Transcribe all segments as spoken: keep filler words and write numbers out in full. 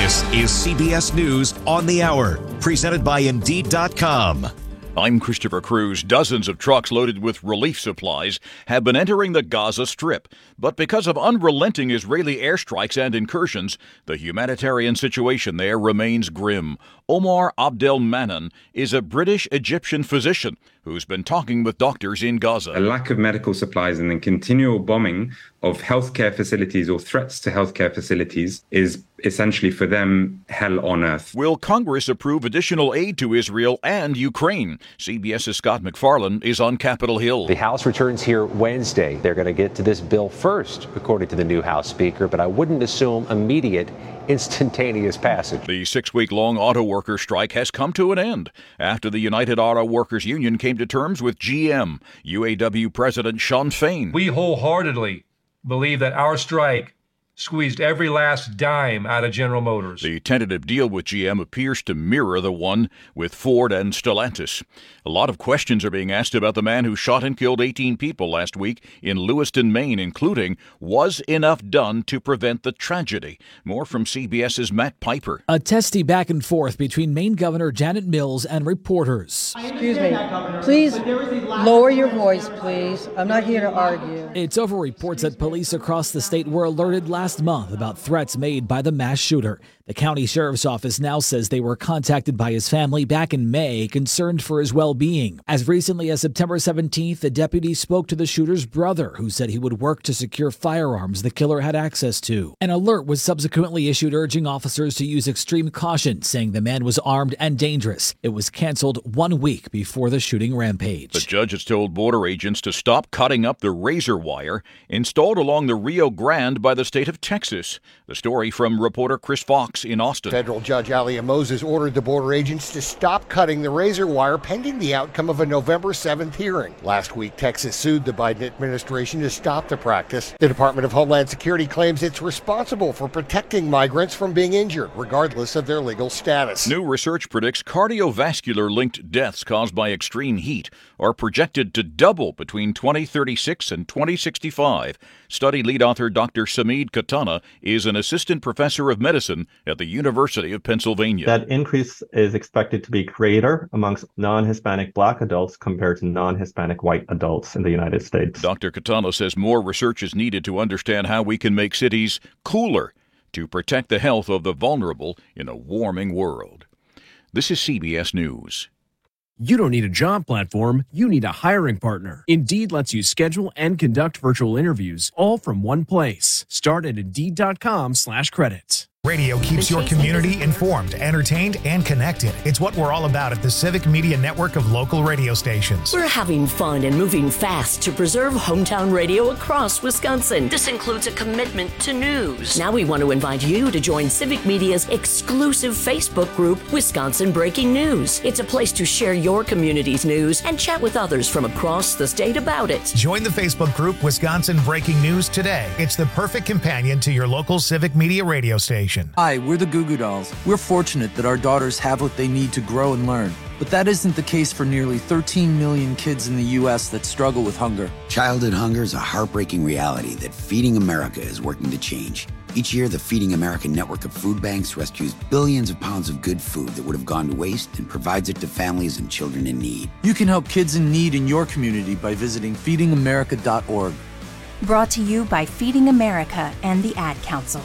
This is C B S News on the Hour, presented by Indeed dot com. I'm Christopher Cruz. Dozens of trucks loaded with relief supplies have been entering the Gaza Strip. But because of unrelenting Israeli airstrikes and incursions, the humanitarian situation there remains grim. Omar Abdelmanan is a British-Egyptian physician who's been talking with doctors in Gaza. A lack of medical supplies and the continual bombing of healthcare facilities or threats to healthcare facilities is essentially for them hell on earth. Will Congress approve additional aid to Israel and Ukraine? CBS's Scott McFarlane is on Capitol Hill. The House returns here Wednesday. They're going to get to this bill first, according to the new House Speaker, but I wouldn't assume immediate, instantaneous passage. The six-week-long auto worker strike has come to an end after the United Auto Workers Union came to terms with G M. U A W President Shawn Fain. We wholeheartedly believe that our strike squeezed every last dime out of General Motors. The tentative deal with G M appears to mirror the one with Ford and Stellantis. A lot of questions are being asked about the man who shot and killed eighteen people last week in Lewiston, Maine, including, was enough done to prevent the tragedy? More from CBS's Matt Piper. A testy back and forth between Maine Governor Janet Mills and reporters. Excuse me. Please lower your voice, please. I'm not here to argue. It's over reports that police across the state were alerted last month about threats made by the mass shooter. The county sheriff's office now says they were contacted by his family back in May, concerned for his well-being. As recently as September seventeenth, the deputy spoke to the shooter's brother, who said he would work to secure firearms the killer had access to. An alert was subsequently issued urging officers to use extreme caution, saying the man was armed and dangerous. It was canceled one week before the shooting rampage. The judge has told border agents to stop cutting up the razor wire installed along the Rio Grande by the state of Texas. The story from reporter Chris Fox in Austin. Federal Judge Alia Moses ordered the border agents to stop cutting the razor wire pending the outcome of a November seventh hearing. Last week, Texas sued the Biden administration to stop the practice. The Department of Homeland Security claims it's responsible for protecting migrants from being injured, regardless of their legal status. New research predicts cardiovascular-linked deaths caused by extreme heat are projected to double between twenty thirty-six and twenty sixty-five. Study lead author Doctor Samid Katana is an assistant professor of medicine at the University of Pennsylvania. That increase is expected to be greater amongst non-Hispanic Black adults compared to non-Hispanic white adults in the United States. Doctor Katana says more research is needed to understand how we can make cities cooler to protect the health of the vulnerable in a warming world. This is C B S News. You don't need a job platform, you need a hiring partner. Indeed lets you schedule and conduct virtual interviews all from one place. Start at Indeed.com slash credits. Radio keeps your community informed, entertained, and connected. It's what we're all about at the Civic Media Network of local radio stations. We're having fun and moving fast to preserve hometown radio across Wisconsin. This includes a commitment to news. Now we want to invite you to join Civic Media's exclusive Facebook group, Wisconsin Breaking News. It's a place to share your community's news and chat with others from across the state about it. Join the Facebook group, Wisconsin Breaking News, today. It's the perfect companion to your local Civic Media radio station. Hi, we're the Goo Goo Dolls. We're fortunate that our daughters have what they need to grow and learn. But that isn't the case for nearly thirteen million kids in the U S that struggle with hunger. Childhood hunger is a heartbreaking reality that Feeding America is working to change. Each year, the Feeding America network of food banks rescues billions of pounds of good food that would have gone to waste and provides it to families and children in need. You can help kids in need in your community by visiting feeding america dot org. Brought to you by Feeding America and the Ad Council.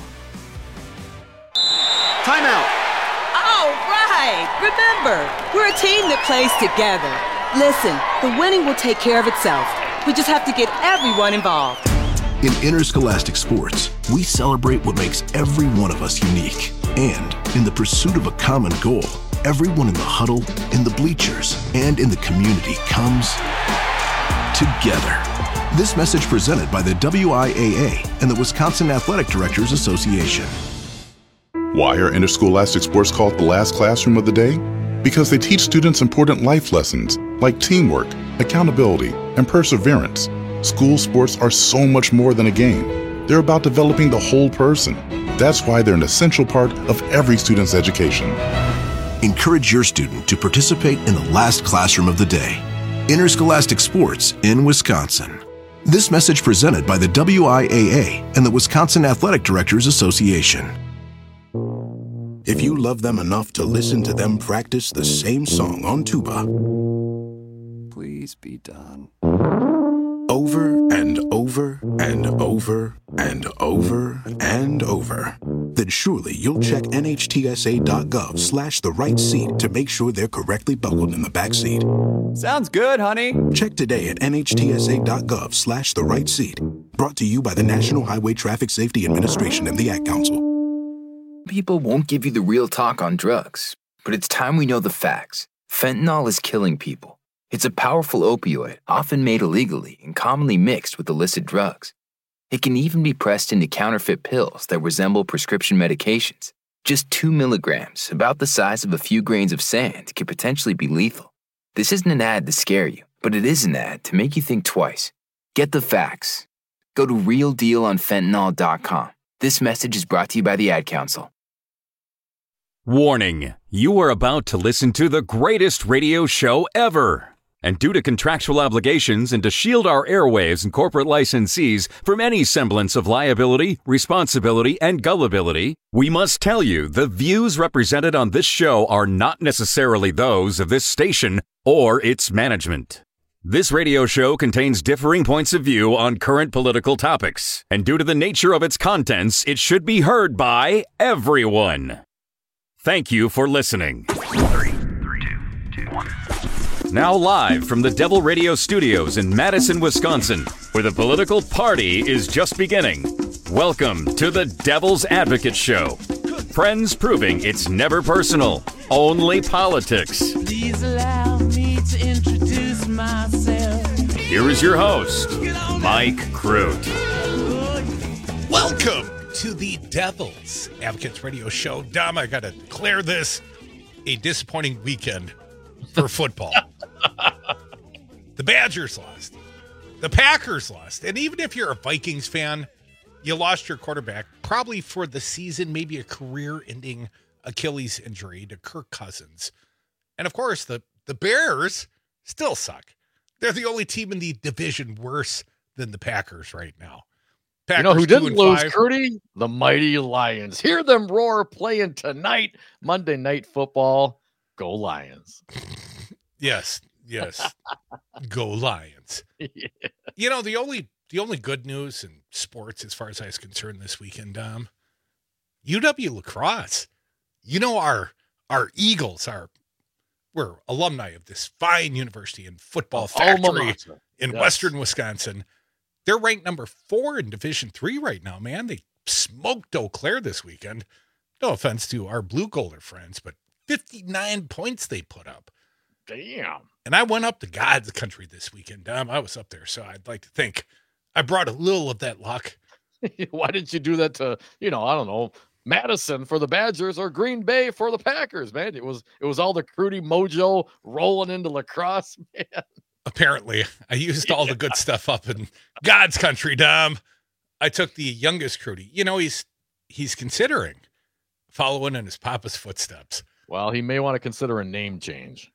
Timeout. All right. Remember, we're a team that plays together. Listen, the winning will take care of itself. We just have to get everyone involved. In interscholastic sports, we celebrate what makes every one of us unique. And in the pursuit of a common goal, everyone in the huddle, in the bleachers, and in the community comes together. This message presented by the W I A A and the Wisconsin Athletic Directors Association. Why are interscholastic sports called the last classroom of the day? Because they teach students important life lessons like teamwork, accountability, and perseverance. School sports are so much more than a game. They're about developing the whole person. That's why they're an essential part of every student's education. Encourage your student to participate in the last classroom of the day. Interscholastic sports in Wisconsin. This message presented by the W I A A and the Wisconsin Athletic Directors Association. if you love them enough to listen to them practice the same song on tuba. Please be done. Over and over and over and over and over. Then surely you'll check nhtsa.gov slash the right seat to make sure they're correctly buckled in the back seat. Sounds good, honey. Check today at nhtsa.gov slash the right seat. Brought to you by the National Highway Traffic Safety Administration and the Ad Council. People won't give you the real talk on drugs, but it's time we know the facts. Fentanyl is killing people. It's a powerful opioid, often made illegally and commonly mixed with illicit drugs. It can even be pressed into counterfeit pills that resemble prescription medications. Just two milligrams, about the size of a few grains of sand, could potentially be lethal. This isn't an ad to scare you, but it is an ad to make you think twice. Get the facts. Go to real deal on fentanyl dot com. This message is brought to you by the Ad Council. Warning, you are about to listen to the greatest radio show ever. And due to contractual obligations and to shield our airwaves and corporate licensees from any semblance of liability, responsibility, and gullibility, we must tell you the views represented on this show are not necessarily those of this station or its management. This radio show contains differing points of view on current political topics, and due to the nature of its contents, it should be heard by everyone. Thank you for listening. Three, three, two, two, one. Now live from the Devil Radio Studios in Madison, Wisconsin, where the political party is just beginning. Welcome to the Devil's Advocate Show. Friends proving it's never personal, only politics. Please allow me to introduce myself. Here is your host, Mike Crute. Welcome to the Devil's Advocates Radio Show. Dom, I got to declare this a disappointing weekend for football. The Badgers lost. The Packers lost. And even if you're a Vikings fan, you lost your quarterback, probably for the season, maybe a career-ending Achilles injury to Kirk Cousins. And, of course, the, the Bears still suck. They're the only team in the division worse than the Packers right now. Packers, you know who didn't lose, five. Crudy? The mighty Lions. Hear them roar playing tonight, Monday Night Football. Go Lions. Yes, yes. Go Lions. Yeah. You know, the only the only good news in sports, as far as I was concerned this weekend, Dom, U W Lacrosse. You know, our our Eagles are we're alumni of this fine university and football factory in yes. western Wisconsin. They're ranked number four in Division Three right now, man. They smoked Eau Claire this weekend. No offense to our blue golder friends, but fifty-nine points they put up. Damn. And I went up to God's country this weekend, Dom. I was up there, so I'd like to think I brought a little of that luck. Why didn't you do that to, you know, I don't know, Madison for the Badgers or Green Bay for the Packers, man? It was it was all the Crudy mojo rolling into lacrosse, man. Apparently, I used all the good stuff up in God's country, Dom. I took the youngest Crudy. You know, he's he's considering following in his papa's footsteps. Well, he may want to consider a name change.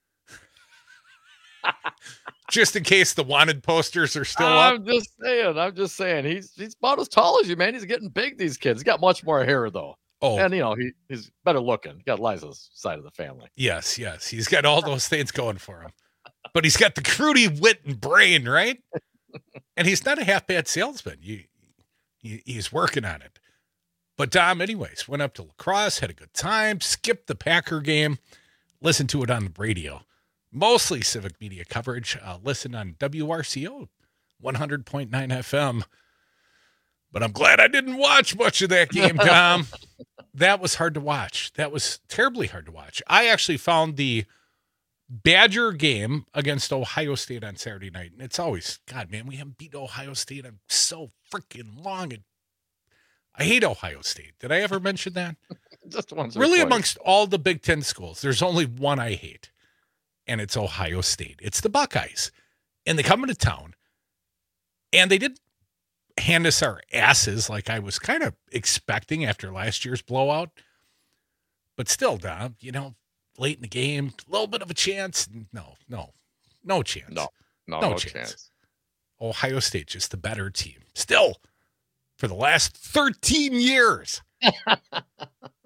Just in case the wanted posters are still I'm up. I'm just saying. I'm just saying. He's he's about as tall as you, man. He's getting big, these kids. He's got much more hair, though. Oh. And, you know, he, he's better looking. He got Liza's side of the family. Yes, yes. He's got all those things going for him. But he's got the Crudy wit and brain, right? And he's not a half-bad salesman. You, he, he's working on it. But Dom, anyways, went up to lacrosse, had a good time, skipped the Packer game, listened to it on the radio. Mostly civic media coverage. Uh, listen on W R C O one hundred point nine F M. But I'm glad I didn't watch much of that game, Tom. That was hard to watch. That was terribly hard to watch. I actually found the Badger game against Ohio State on Saturday night. And it's always, God, man, we haven't beat Ohio State in so freaking long. And I hate Ohio State. Did I ever mention that? Just once. Really, amongst all the Big Ten schools, there's only one I hate. And it's Ohio State. It's the Buckeyes. And they come into town. And they didn't hand us our asses like I was kind of expecting after last year's blowout. But still, Dom, you know, late in the game, a little bit of a chance. No, no, no chance. No, no, no, no chance. chance. Ohio State, just the better team. Still, for the last thirteen years.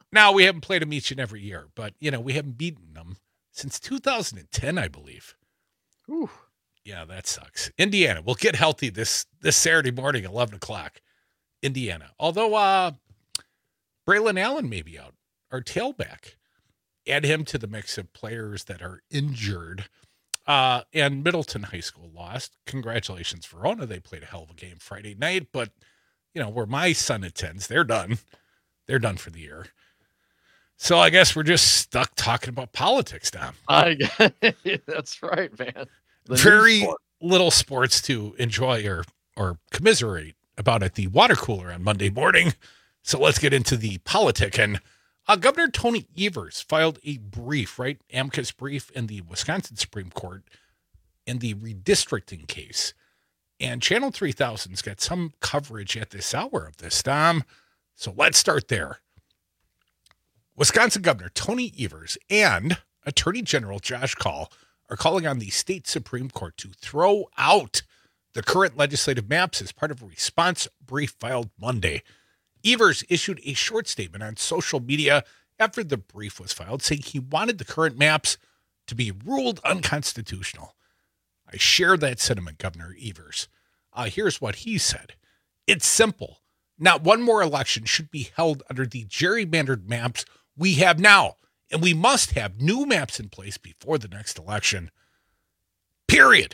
Now, we haven't played them each and every year, but, you know, we haven't beaten them since two thousand ten, I believe. Ooh. Yeah, that sucks. Indiana will get healthy this this Saturday morning, eleven o'clock. Indiana. Although uh, Braylon Allen may be out, our tailback. Add him to the mix of players that are injured. Uh, and Middleton High School lost. Congratulations, Verona. They played a hell of a game Friday night, but, you know, where my son attends, they're done. They're done for the year. So I guess we're just stuck talking about politics now. I That's right, man. The Very sport. Little sports to enjoy or, or commiserate about at the water cooler on Monday morning. So let's get into the politic. And uh, Governor Tony Evers filed a brief, right, amicus brief in the Wisconsin Supreme Court in the redistricting case. And Channel three thousand's got some coverage at this hour of this, Tom. So let's start there. Wisconsin Governor Tony Evers and Attorney General Josh Kaul are calling on the state Supreme Court to throw out the current legislative maps as part of a response brief filed Monday. Evers issued a short statement on social media after the brief was filed, saying he wanted the current maps to be ruled unconstitutional. I share that sentiment, Governor Evers. Uh, here's what he said. It's simple. Not one more election should be held under the gerrymandered maps we have now, and we must have new maps in place before the next election. Period.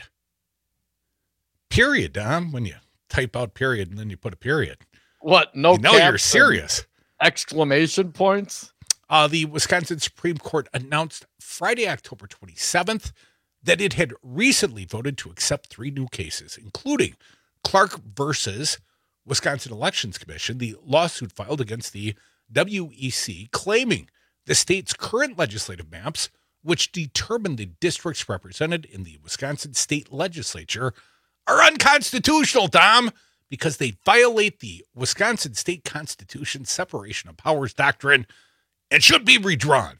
Period, Dom, when you type out period and then you put a period. What? No, you know you're serious. Exclamation points? Uh, the Wisconsin Supreme Court announced Friday, October twenty-seventh, that it had recently voted to accept three new cases, including Clark versus Wisconsin Elections Commission, the lawsuit filed against the W E C, claiming the state's current legislative maps, which determine the districts represented in the Wisconsin state legislature, are unconstitutional, Tom, because they violate the Wisconsin state constitution's separation of powers doctrine and should be redrawn.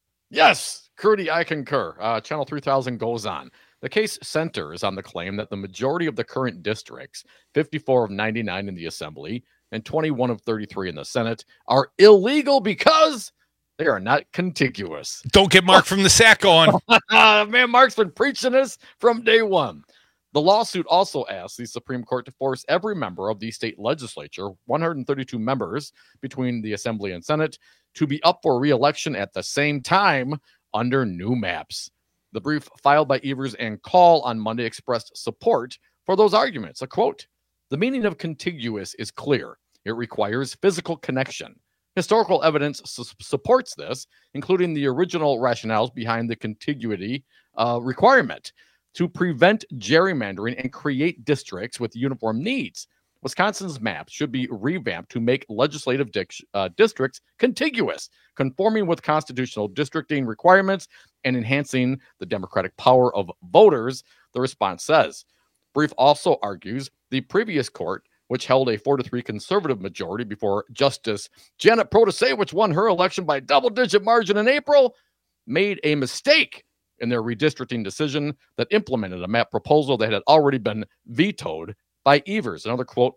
Yes, Crudy, I concur. Uh, Channel three thousand goes on. The case centers on the claim that the majority of the current districts, fifty-four of ninety-nine in the Assembly and twenty-one of thirty-three in the Senate, are illegal because they are not contiguous. Don't get Mark from the sack on. Man, Mark's been preaching this from day one. The lawsuit also asks the Supreme Court to force every member of the state legislature, one hundred thirty-two members between the Assembly and Senate, to be up for re-election at the same time under new maps. The brief filed by Evers and Kaul on Monday expressed support for those arguments. A quote, "The meaning of contiguous is clear. It requires physical connection. Historical evidence su- supports this, including the original rationales behind the contiguity uh, requirement to prevent gerrymandering and create districts with uniform needs. Wisconsin's maps should be revamped to make legislative dic- uh, districts contiguous, conforming with constitutional districting requirements and enhancing the democratic power of voters," the response says. Brief also argues the previous court, which held a four to three conservative majority before Justice Janet Protasewicz won her election by a double-digit margin in April, made a mistake in their redistricting decision that implemented a map proposal that had already been vetoed by Evers. Another quote,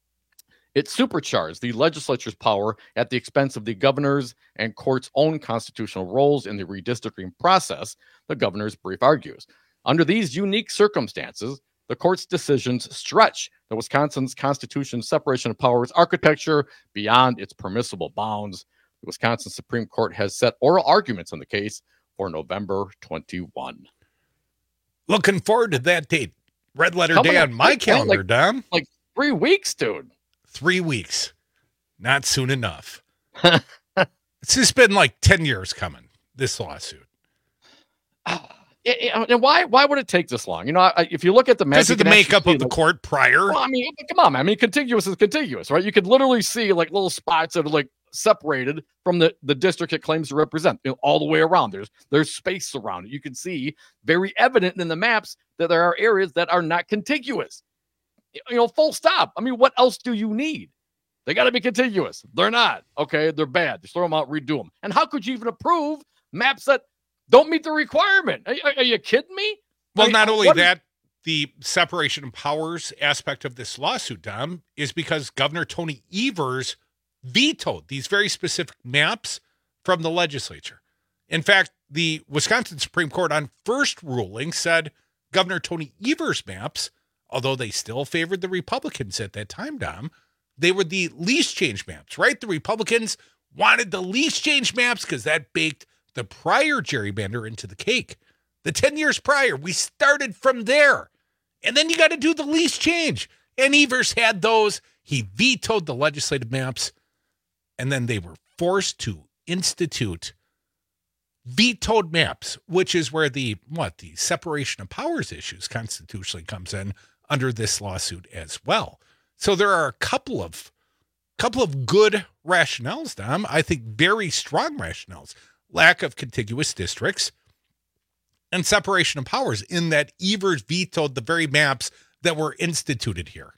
"It supercharged the legislature's power at the expense of the governor's and court's own constitutional roles in the redistricting process," the governor's brief argues. Under these unique circumstances, the court's decisions stretch the Wisconsin's constitution's separation of powers architecture beyond its permissible bounds. The Wisconsin Supreme Court has set oral arguments on the case for November twenty-first. Looking forward to that date. Red letter Coming day up on my quick, calendar, like, Dom. Like three weeks, dude. Three weeks. Not soon enough. It's just been like ten years coming, this lawsuit. It, it, and why why would it take this long? You know, I, if you look at the map, Because of the makeup of the like, court prior. Well, I mean, come on, man. I mean, contiguous is contiguous, right? You could literally see like little spots that are like separated from the, the district it claims to represent, you know, all the way around. There's there's space around it. You can see very evident in the maps that there are areas that are not contiguous. You know, full stop. I mean, what else do you need? They got to be contiguous. They're not. Okay, they're bad. Just throw them out, redo them. And how could you even approve maps that don't meet the requirement? Are, are, are you kidding me? Well, I mean, not only what that, the separation of powers aspect of this lawsuit, Dom, is because Governor Tony Evers vetoed these very specific maps from the legislature. In fact, the Wisconsin Supreme Court on first ruling said Governor Tony Evers' maps, although they still favored the Republicans at that time, Dom, they were the least change maps, right? The Republicans wanted the least change maps because that baked the prior gerrymander into the cake. The ten years prior, we started from there. And then you got to do the least change. And Evers had those. He vetoed the legislative maps. And then they were forced to institute vetoed maps, which is where the, what, the separation of powers issues constitutionally comes in under this lawsuit as well. So there are a couple of, couple of good rationales, Dom. I think very strong rationales. Lack of contiguous districts and separation of powers in that Evers vetoed the very maps that were instituted here.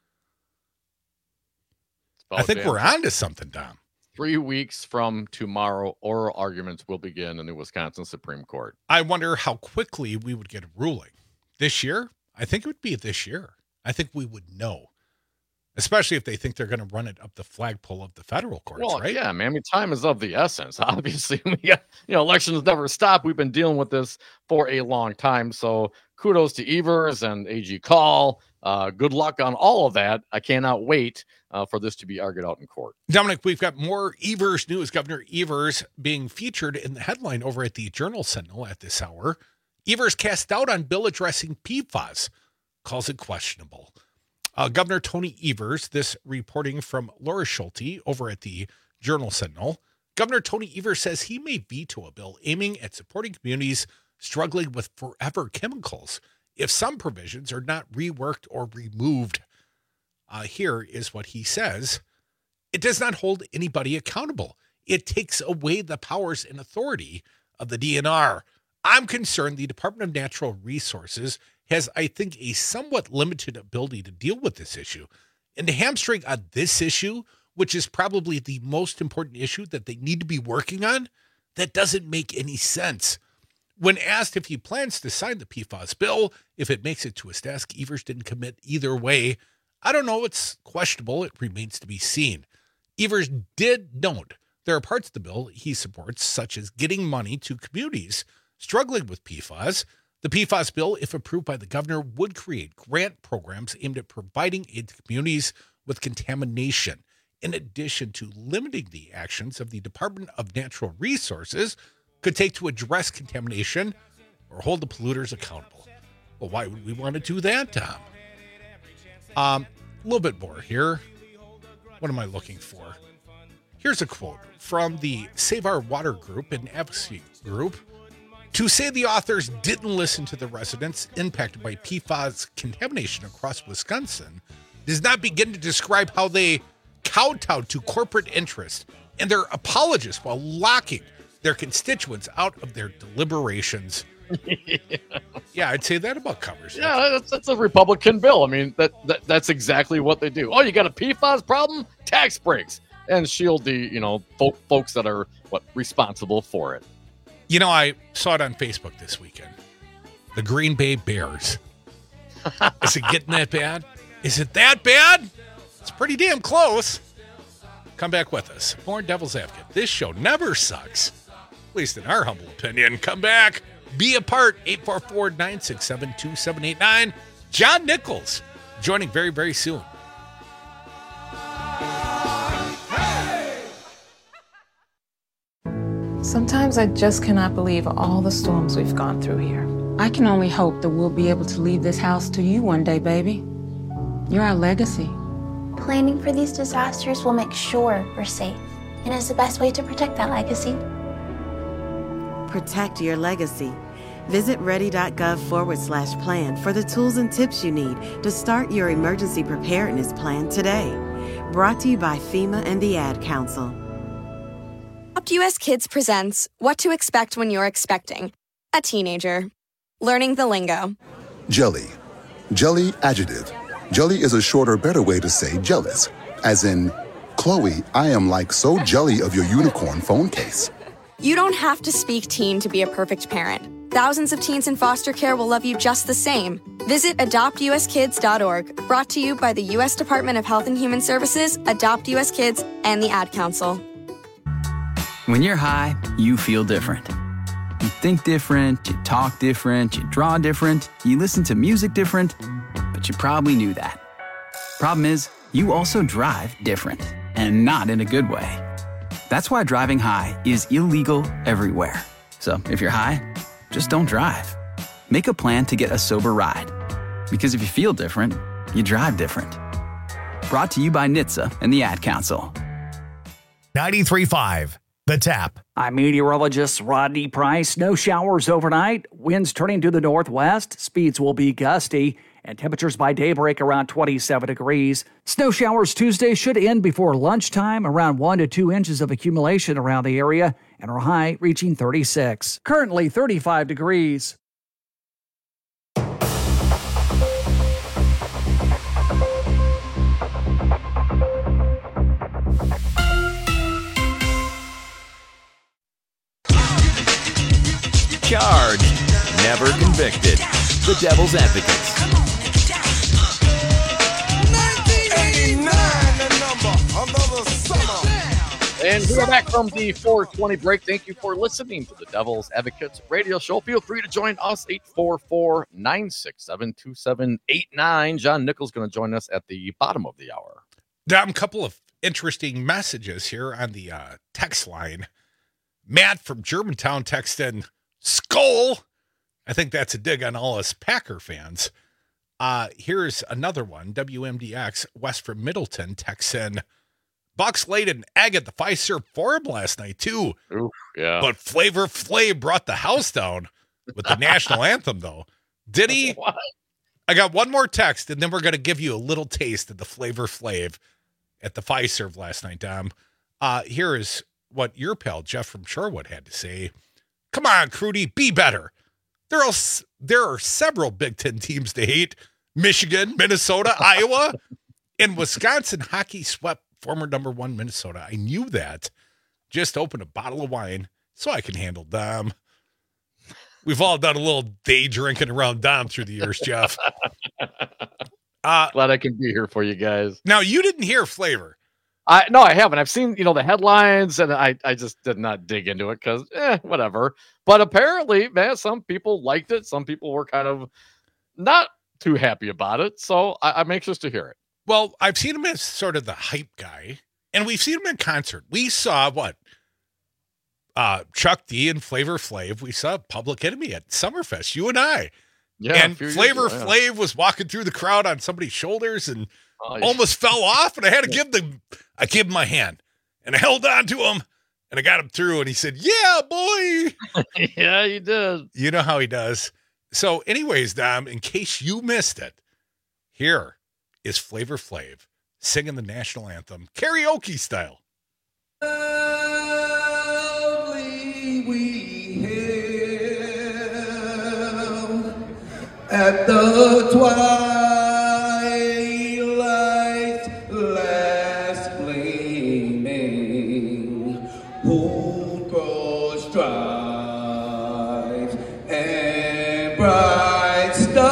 I think damn. we're on to something, Dom. Three weeks from tomorrow, oral arguments will begin in the Wisconsin Supreme Court. I wonder how quickly we would get a ruling. This year? I think it would be this year. I think we would know. Especially if they think they're going to run it up the flagpole of the federal courts, Well, right? yeah, man. I mean, time is of the essence. Obviously, we got, you know, elections never stop. We've been dealing with this for a long time. So kudos to Evers and A G Call. Uh, good luck on all of that. I cannot wait uh, for this to be argued out in court. Dominic, we've got more Evers news. Governor Evers being featured in the headline over at the Journal Sentinel at this hour. Evers cast doubt on bill addressing P FAS, calls it questionable. Uh, Governor Tony Evers, this reporting from Laura Schulte over at the Journal Sentinel. Governor Tony Evers says he may veto a bill aiming at supporting communities struggling with forever chemicals if some provisions are not reworked or removed. Uh, here is what he says. It does not hold anybody accountable. It takes away the powers and authority of the D N R. I'm concerned the Department of Natural Resources has, I think, a somewhat limited ability to deal with this issue. And to hamstring on this issue, which is probably the most important issue that they need to be working on, that doesn't make any sense. When asked if he plans to sign the P FAS bill, if it makes it to his desk, Evers didn't commit either way. I don't know. It's questionable. It remains to be seen. Evers did note there are parts of the bill he supports, such as getting money to communities struggling with P FAS. The P FAS bill, if approved by the governor, would create grant programs aimed at providing aid to communities with contamination, in addition to limiting the actions of the Department of Natural Resources could take to address contamination or hold the polluters accountable. Well, why would we want to do that, Tom? Um, a little bit more here. What am I looking for? Here's a quote from the Save Our Water group and advocacy group. To say the authors didn't listen to the residents impacted by P FAS contamination across Wisconsin does not begin to describe how they kowtowed to corporate interest and their apologists while locking their constituents out of their deliberations. yeah. yeah, I'd say that about covers. Yeah, that's, that's a Republican bill. I mean, that, that that's exactly what they do. Oh, you got a P FAS problem? Tax breaks. And shield the, you know, folk, folks that are, what, responsible for it. You know, I saw it on Facebook this weekend. The Green Bay Bears. Is it getting that bad? Is it that bad? It's pretty damn close. Come back with us. More Devil's Advocate. This show never sucks. At least in our humble opinion. Come back. Be a part. eight four four, nine six seven, two seven eight nine. John Nichols joining very, very soon. Sometimes I just cannot believe all the storms we've gone through here. I can only hope that we'll be able to leave this house to you one day, baby. You're our legacy. Planning for these disasters will make sure we're safe, and is the best way to protect that legacy. Protect your legacy. Visit ready.gov forward slash plan for the tools and tips you need to start your emergency preparedness plan today. Brought to you by FEMA and the Ad Council. Adopt U S Kids presents What to Expect When You're Expecting a Teenager. Learning the lingo. Jelly. Jelly adjective. Jelly is a shorter, better way to say jealous. As in, Chloe, I am like so jelly of your unicorn phone case. You don't have to speak teen to be a perfect parent. thousands of teens in foster care will love you just the same. Visit adopt u s kids dot org, brought to you by the U S Department of Health and Human Services, Adopt U S Kids, and the Ad Council. When you're high, you feel different. You think different, you talk different, you draw different, you listen to music different, but you probably knew that. Problem is, you also drive different, and not in a good way. That's why driving high is illegal everywhere. So if you're high, just don't drive. Make a plan to get a sober ride. Because if you feel different, you drive different. Brought to you by N H T S A and the Ad Council. ninety-three point five, The Tap. I'm meteorologist Rodney Price. No showers overnight. Winds turning to the northwest. Speeds will be gusty. And temperatures by daybreak around twenty-seven degrees. Snow showers Tuesday should end before lunchtime, around one to two inches of accumulation around the area, and our high reaching thirty-six. Currently thirty-five degrees. Charged, never convicted. The Devil's Advocates. And we are back from the four twenty break. Thank you for listening to the Devil's Advocates radio show. Feel free to join us, eight four four, nine six seven, two seven eight nine. John Nichols going to join us at the bottom of the hour. Dom, a couple of interesting messages here on the uh, text line. Matt from Germantown texted in, Skull. I think that's a dig on all us Packer fans. Uh, here's another one. W M D X, West from Middleton, texts in, Bucks laid an egg at the Fiserv Forum last night, too. Oof, yeah. But Flavor Flav brought the house down with the national anthem, though. Did he? What? I got one more text, and then we're going to give you a little taste of the Flavor Flav at the Fiserv last night, Dom. Uh, here is what your pal, Jeff from Shorewood, had to say. Come on, Crudy, be better. There are, there are several Big Ten teams to hate. Michigan, Minnesota, Iowa, and Wisconsin hockey swept former number one Minnesota. I knew that. Just opened a bottle of wine so I can handle Dom. We've all done a little day drinking around Dom through the years, Jeff. Uh, Glad I can be here for you guys. Now, you didn't hear Flavor. I no, I haven't. I've seen, you know, the headlines, and I, I just did not dig into it because, eh, whatever. But apparently, man, some people liked it. Some people were kind of not too happy about it. So I, I'm anxious to hear it. Well, I've seen him as sort of the hype guy, and we've seen him in concert. We saw what? Uh, Chuck D and Flavor Flav. We saw Public Enemy at Summerfest, you and I. Yeah, and Flavor ago, yeah. Flav was walking through the crowd on somebody's shoulders and oh, yeah. almost fell off, and I had to give the I gave him my hand, and I held on to him, and I got him through, and he said, yeah, boy. Yeah, you did. You know how he does. So anyways, Dom, in case you missed it, here is Flavor Flav singing the national anthem, karaoke style. At the twilight last gleaming, whole cross strives and bright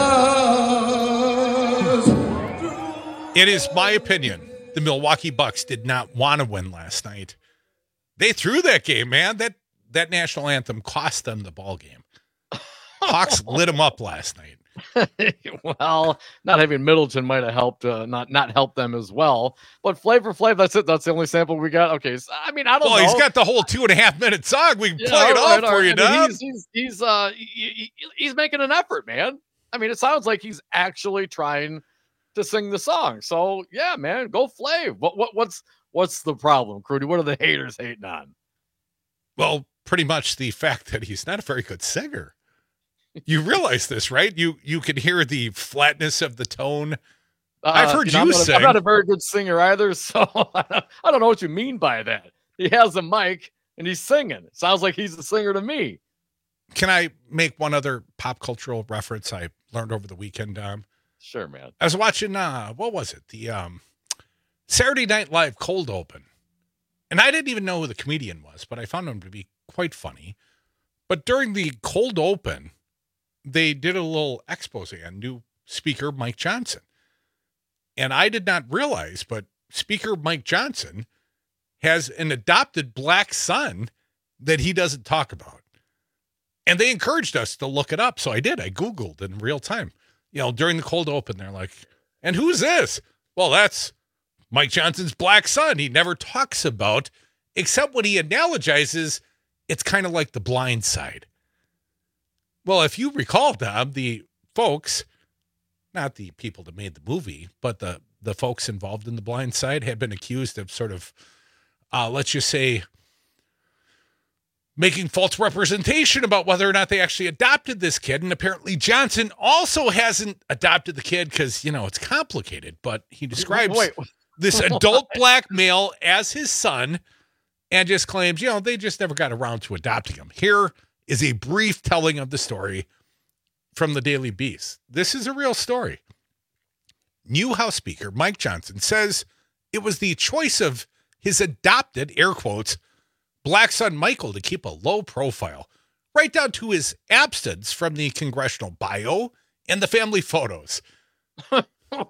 stars. It is my opinion the Milwaukee Bucks did not want to win last night. They threw that game, man. That that national anthem cost them the ball game. Hawks lit them up last night. Well, not having Middleton might have helped, uh, not not help them as well. But Flavor Flav, that's it. That's the only sample we got. Okay, so, I mean, I don't well, know. Well, he's got the whole two and a half minute song. We can yeah, play it all right, off for right. you, I Dom. mean, he's he's he's, uh, he, he's making an effort, man. I mean, it sounds like he's actually trying to sing the song. So yeah, man, go Flav. What what what's what's the problem, Crudy? What are the haters hating on? Well, pretty much the fact that he's not a very good singer. You realize this, right? You you can hear the flatness of the tone. Uh, I've heard you, know, you I'm sing. A, I'm not a very good singer either, so I don't know what you mean by that. He has a mic and he's singing. It sounds like he's a singer to me. Can I make one other pop cultural reference I learned over the weekend, Dom? Sure, man. I was watching, uh, what was it? The um, Saturday Night Live Cold Open. And I didn't even know who the comedian was, but I found him to be quite funny. But during the cold open, they did a little expose on new Speaker Mike Johnson. And I did not realize, but Speaker Mike Johnson has an adopted black son that he doesn't talk about. And they encouraged us to look it up. So I did. I Googled in real time. You know, during the cold open, they're like, and who's this? Well, that's Mike Johnson's black son. He never talks about, except when he analogizes, it's kind of like The Blind Side. Well, if you recall, Dom, the folks, not the people that made the movie, but the, the folks involved in The Blind Side had been accused of sort of, uh, let's just say, making false representation about whether or not they actually adopted this kid. And apparently Johnson also hasn't adopted the kid because, you know, it's complicated. But he describes Wait. this adult black male as his son and just claims, you know, they just never got around to adopting him. Here is a brief telling of the story from the Daily Beast. This is a real story. New House Speaker Mike Johnson says it was the choice of his adopted, air quotes, black son Michael to keep a low profile, right down to his absence from the congressional bio and the family photos. Like,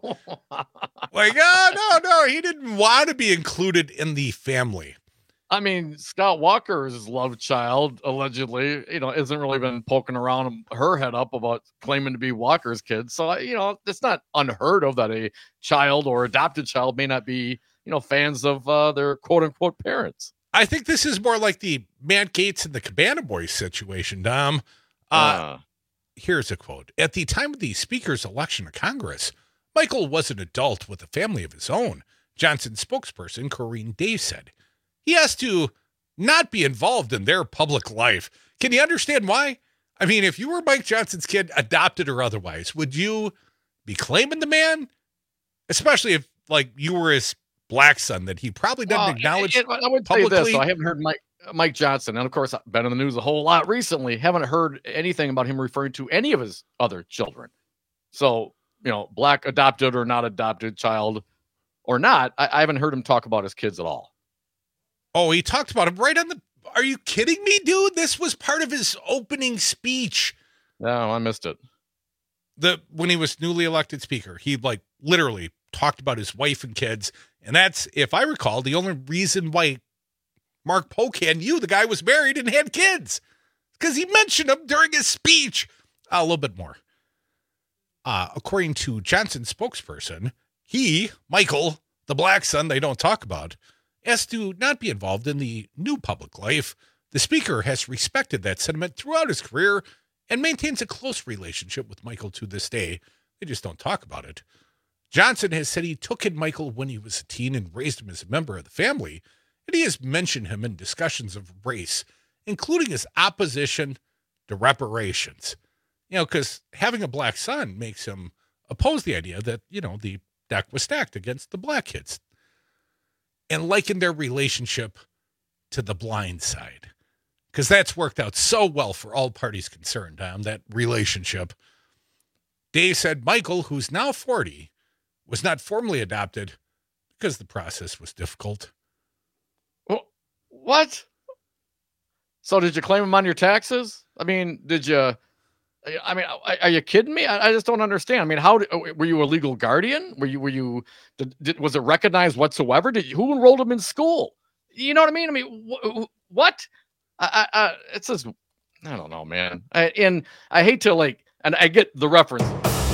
oh, no, no, he didn't want to be included in the family. I mean, Scott Walker's love child, allegedly, you know, isn't really been poking around her head up about claiming to be Walker's kid. So, you know, it's not unheard of that a child or adopted child may not be, you know, fans of uh, their quote unquote parents. I think this is more like the Matt Gaetz and the Cabana Boys situation, Dom. Uh, uh. Here's a quote. At the time of the Speaker's election to Congress, Michael was an adult with a family of his own, Johnson's spokesperson, Corrine Day, said. He has to not be involved in their public life. Can you understand why? I mean, if you were Mike Johnson's kid, adopted or otherwise, would you be claiming the man? Especially if, like, you were his black son that he probably doesn't well, acknowledge it, it, I would publicly. Say this, so I haven't heard Mike Mike Johnson, and of course, I've been in the news a whole lot recently. Haven't heard anything about him referring to any of his other children. So, you know, black adopted or not adopted child or not, I, I haven't heard him talk about his kids at all. Oh, he talked about him right on the. Are you kidding me, dude? This was part of his opening speech. No, I missed it. The when he was newly elected speaker, he like literally talked about his wife and kids. And that's, if I recall, the only reason why Mark Pocan knew the guy was married and had kids. Because he mentioned him during his speech. Uh, a little bit more. Uh, according to Johnson's spokesperson, he, Michael, the black son they don't talk about, has to not be involved in the new public life. The speaker has respected that sentiment throughout his career and maintains a close relationship with Michael to this day. They just don't talk about it. Johnson has said he took in Michael when he was a teen and raised him as a member of the family, and he has mentioned him in discussions of race, including his opposition to reparations. You know, because having a black son makes him oppose the idea that, you know, the deck was stacked against the black kids, and liken their relationship to The Blind Side, because that's worked out so well for all parties concerned, Tom, that relationship. Dave said Michael, who's now forty, was not formally adopted because the process was difficult. What? So did you claim him on your taxes? I mean, did you, I mean, are you kidding me? I, I just don't understand. I mean, how were you a legal guardian? Were you, were you, did, did, was it recognized whatsoever? Did you, who enrolled him in school? You know what I mean? I mean, wh- what? I, I, I, it's just, I don't know, man. I, and I hate to like, and I get the reference.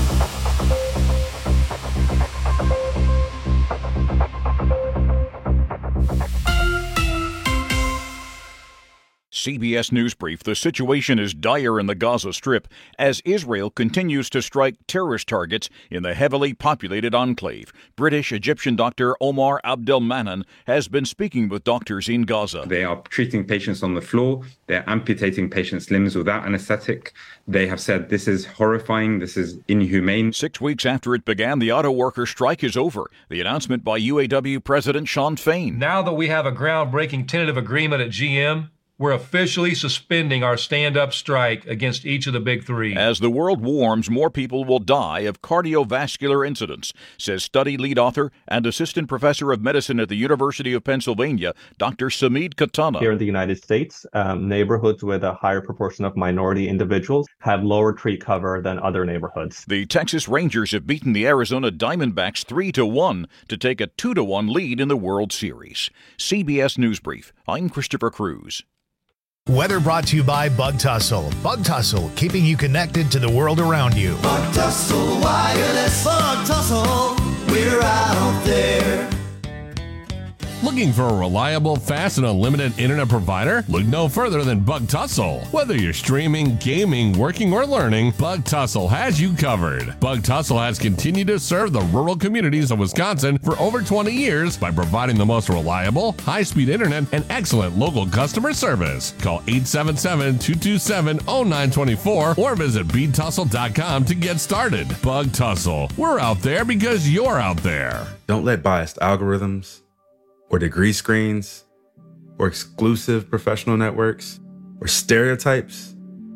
C B S News Brief. The situation is dire in the Gaza Strip as Israel continues to strike terrorist targets in the heavily populated enclave. British-Egyptian doctor Omar Abdelmanan has been speaking with doctors in Gaza. They are treating patients on the floor. They're amputating patients' limbs without anesthetic. They have said this is horrifying. This is inhumane. Six weeks after it began, the auto worker strike is over. The announcement by U A W President Sean Fain. Now that we have a groundbreaking tentative agreement at G M, we're officially suspending our stand-up strike against each of the big three. As the world warms, more people will die of cardiovascular incidents, says study lead author and assistant professor of medicine at the University of Pennsylvania, Doctor Samid Khatana. Here in the United States, um, neighborhoods with a higher proportion of minority individuals have lower tree cover than other neighborhoods. The Texas Rangers have beaten the Arizona Diamondbacks three to one to take a two to one lead in the World Series. C B S News Brief. I'm Christopher Cruz. Weather brought to you by Bug Tussle. Bug Tussle, keeping you connected to the world around you. Bug Tussle Wireless. Bug Tussle, we're out there. Looking for a reliable, fast, and unlimited internet provider? Look no further than Bug Tussle. Whether you're streaming, gaming, working, or learning, Bug Tussle has you covered. Bug Tussle has continued to serve the rural communities of Wisconsin for over twenty years by providing the most reliable, high-speed internet and excellent local customer service. Call eight seven seven, two two seven, zero nine two four or visit bead tussle dot com to get started. Bug Tussle. We're out there because you're out there. Don't let biased algorithms or degree screens, or exclusive professional networks, or stereotypes.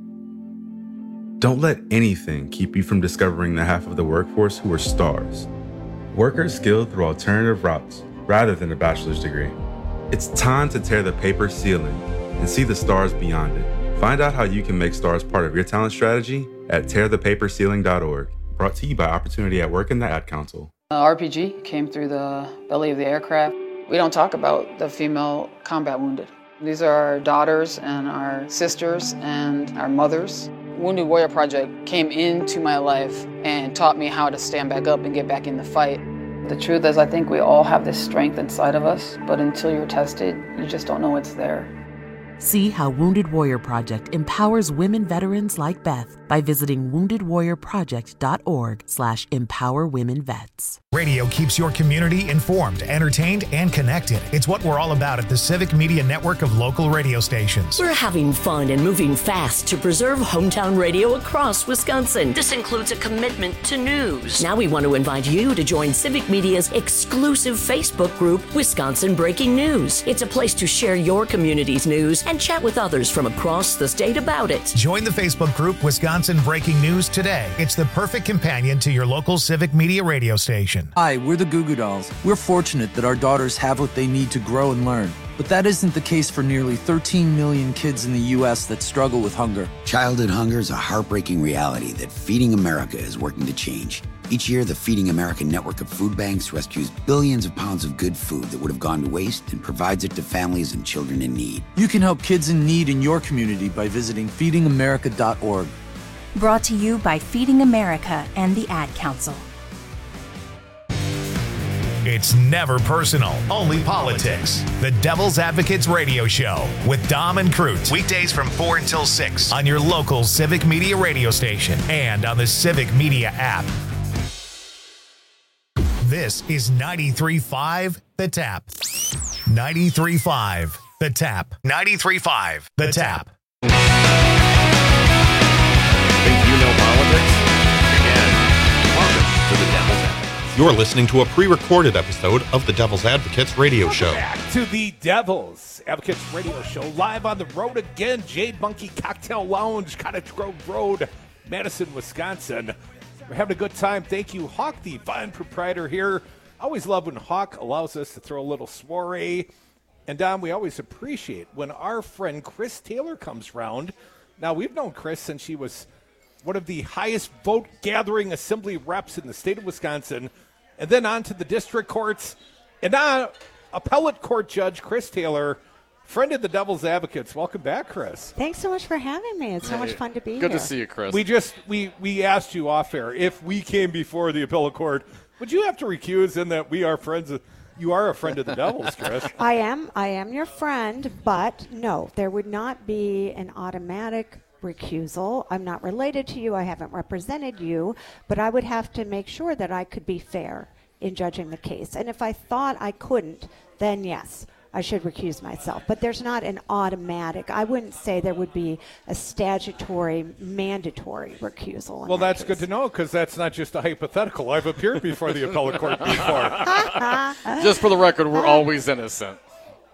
Don't let anything keep you from discovering the half of the workforce who are stars. Workers skilled through alternative routes rather than a bachelor's degree. It's time to tear the paper ceiling and see the stars beyond it. Find out how you can make stars part of your talent strategy at tear the paper ceiling dot org. Brought to you by Opportunity at Work and the Ad Council. Uh, R P G came through the belly of the aircraft. We don't talk about the female combat wounded. These are our daughters and our sisters and our mothers. Wounded Warrior Project came into my life and taught me how to stand back up and get back in the fight. The truth is, I think we all have this strength inside of us, but until you're tested, you just don't know it's there. See how Wounded Warrior Project empowers women veterans like Beth by visiting wounded warrior project dot org slash empower women vets. Radio keeps your community informed, entertained, and connected. It's what we're all about at the Civic Media Network of local radio stations. We're having fun and moving fast to preserve hometown radio across Wisconsin. This includes a commitment to news. Now we want to invite you to join Civic Media's exclusive Facebook group, Wisconsin Breaking News. It's a place to share your community's news and chat with others from across the state about it. Join the Facebook group Wisconsin Breaking News today. It's the perfect companion to your local Civic Media radio station. Hi, we're the Goo Goo Dolls. We're fortunate that our daughters have what they need to grow and learn. But that isn't the case for nearly thirteen million kids in the U S that struggle with hunger. Childhood hunger is a heartbreaking reality that Feeding America is working to change. Each year, the Feeding America network of food banks rescues billions of pounds of good food that would have gone to waste and provides it to families and children in need. You can help kids in need in your community by visiting feeding america dot org. Brought to you by Feeding America and the Ad Council. It's never personal, only politics. The Devil's Advocates Radio Show with Dom and Cruz. Weekdays from four until six on your local Civic Media radio station and on the Civic Media app. This is ninety-three point five The Tap. ninety-three point five The Tap. ninety-three point five The Tap. Think you know politics? Again, welcome to the Devil's Advocates. You're listening to a pre-recorded episode of the Devil's Advocates radio Welcome show. Back to the Devil's Advocates radio show, live on the road again. Jade Monkey Cocktail Lounge, Cottage Grove Road, Madison, Wisconsin. We're having a good time. Thank you, Hawk, the fine proprietor here. Always love when Hawk allows us to throw a little soiree. And Dom, we always appreciate when our friend Chris Taylor comes round. Now, we've known Chris since she was one of the highest vote-gathering assembly reps in the state of Wisconsin, and then on to the district courts. And now, appellate court judge Chris Taylor, friend of the Devil's Advocates. Welcome back, Chris. Thanks so much for having me. It's so much fun to be Good here. to see you, Chris. We just we we asked you off air if we came before the appellate court, would you have to recuse in that we are friends of, you are a friend of the Devil's, Chris? I am. I am your friend, but no, there would not be an automatic recusal. I'm not related to you. I haven't represented you, but I would have to make sure that I could be fair in judging the case. And if I thought I couldn't, then yes, I should recuse myself. But there's not an automatic. I wouldn't say there would be a statutory, mandatory recusal. Well, that's good to know, because that's not just a hypothetical. I've appeared before the appellate court before. Just for the record, we're always innocent.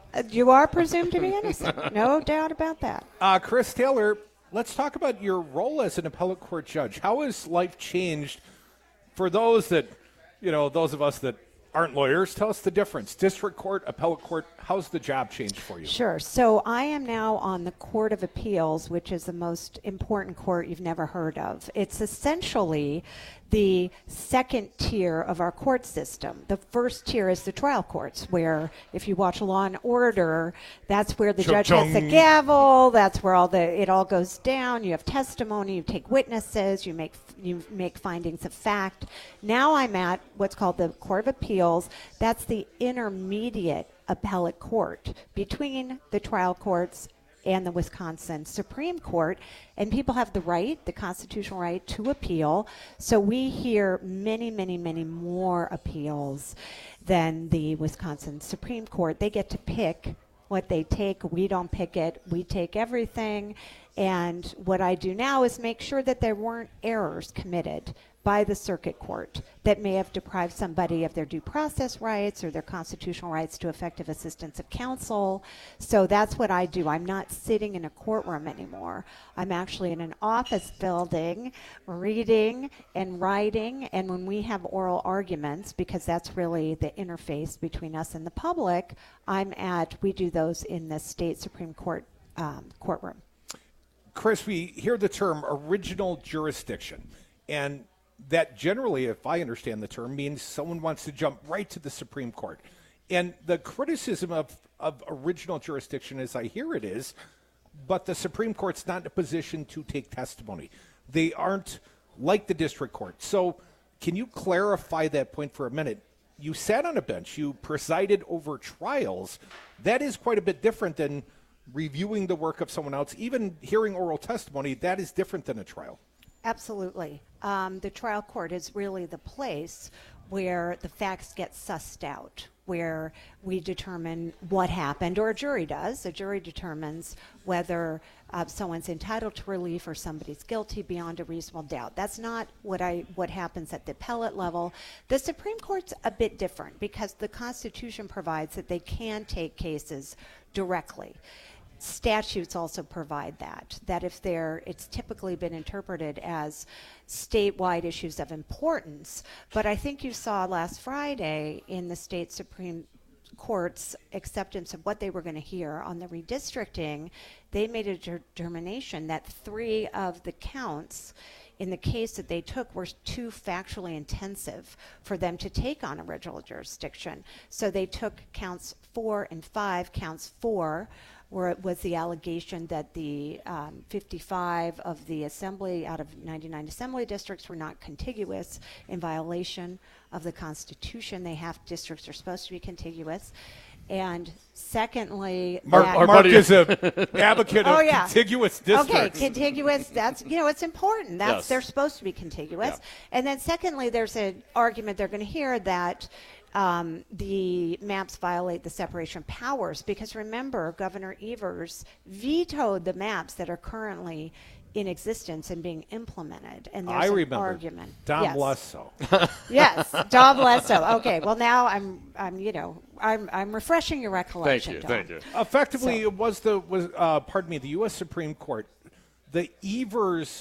Uh, You are presumed to be innocent. No doubt about that. Uh, Chris Taylor, let's talk about your role as an appellate court judge. How has life changed for those that, you know, those of us that aren't lawyers? Tell us the difference. District court, appellate court, how's the job changed for you? Sure. So I am now on the Court of Appeals, which is the most important court you've never heard of. It's essentially the second tier of our court system. The first tier is the trial courts, where if you watch Law and Order, that's where the Chung judge has the chung. gavel. That's where all the it all goes down. You have testimony. You take witnesses. You make you make findings of fact. Now I'm at what's called the Court of Appeals. That's the intermediate appellate court between the trial courts and the Wisconsin Supreme Court, and people have the right, the constitutional right, to appeal. So we hear many, many, many more appeals than the Wisconsin Supreme Court. They get to pick what they take. We don't pick it. We take everything. And what I do now is make sure that there weren't errors committed by the circuit court that may have deprived somebody of their due process rights or their constitutional rights to effective assistance of counsel. So that's what I do. I'm not sitting in a courtroom anymore. I'm actually in an office building reading and writing. And when we have oral arguments, because that's really the interface between us and the public, I'm at, we do those in the state Supreme Court um, courtroom. Chris, we hear the term original jurisdiction, and that generally, if I understand the term, means someone wants to jump right to the Supreme Court. And the criticism of, of original jurisdiction, as I hear it, is, but the Supreme Court's not in a position to take testimony. They aren't like the district court. So can you clarify that point for a minute? You sat on a bench. You presided over trials. That is quite a bit different than reviewing the work of someone else. Even hearing oral testimony, that is different than a trial. Absolutely. Um, the trial court is really the place where the facts get sussed out, where we determine what happened, or a jury does. A jury determines whether uh, someone's entitled to relief or somebody's guilty beyond a reasonable doubt. That's not what I what happens at the appellate level. The Supreme Court's a bit different because the Constitution provides that they can take cases directly. Statutes also provide that, that if they're, it's typically been interpreted as statewide issues of importance. But I think you saw last Friday in the state Supreme Court's acceptance of what they were going to hear on the redistricting, they made a determination that three of the counts in the case that they took were too factually intensive for them to take on original jurisdiction. So they took counts four and five. Counts four where it was the allegation that the um, fifty-five of the assembly out of ninety-nine assembly districts were not contiguous in violation of the Constitution. They have districts are supposed to be contiguous. And secondly, Mark, that, Mark is an advocate of oh, yeah. contiguous districts. Okay, contiguous, that's, you know, it's important. That's, Yes. they're supposed to be contiguous. Yeah. And then secondly, there's an argument they're going to hear that um, the maps violate the separation of powers, because remember, Governor Evers vetoed the maps that are currently in existence and being implemented. And there's I an remember. argument. Don yes. Blesso. Yes, Don Blesso. Okay, well now I'm, I'm, you know, I'm, I'm refreshing your recollection. Don. Effectively, So- it was the was uh, pardon me, the U S Supreme Court, the Evers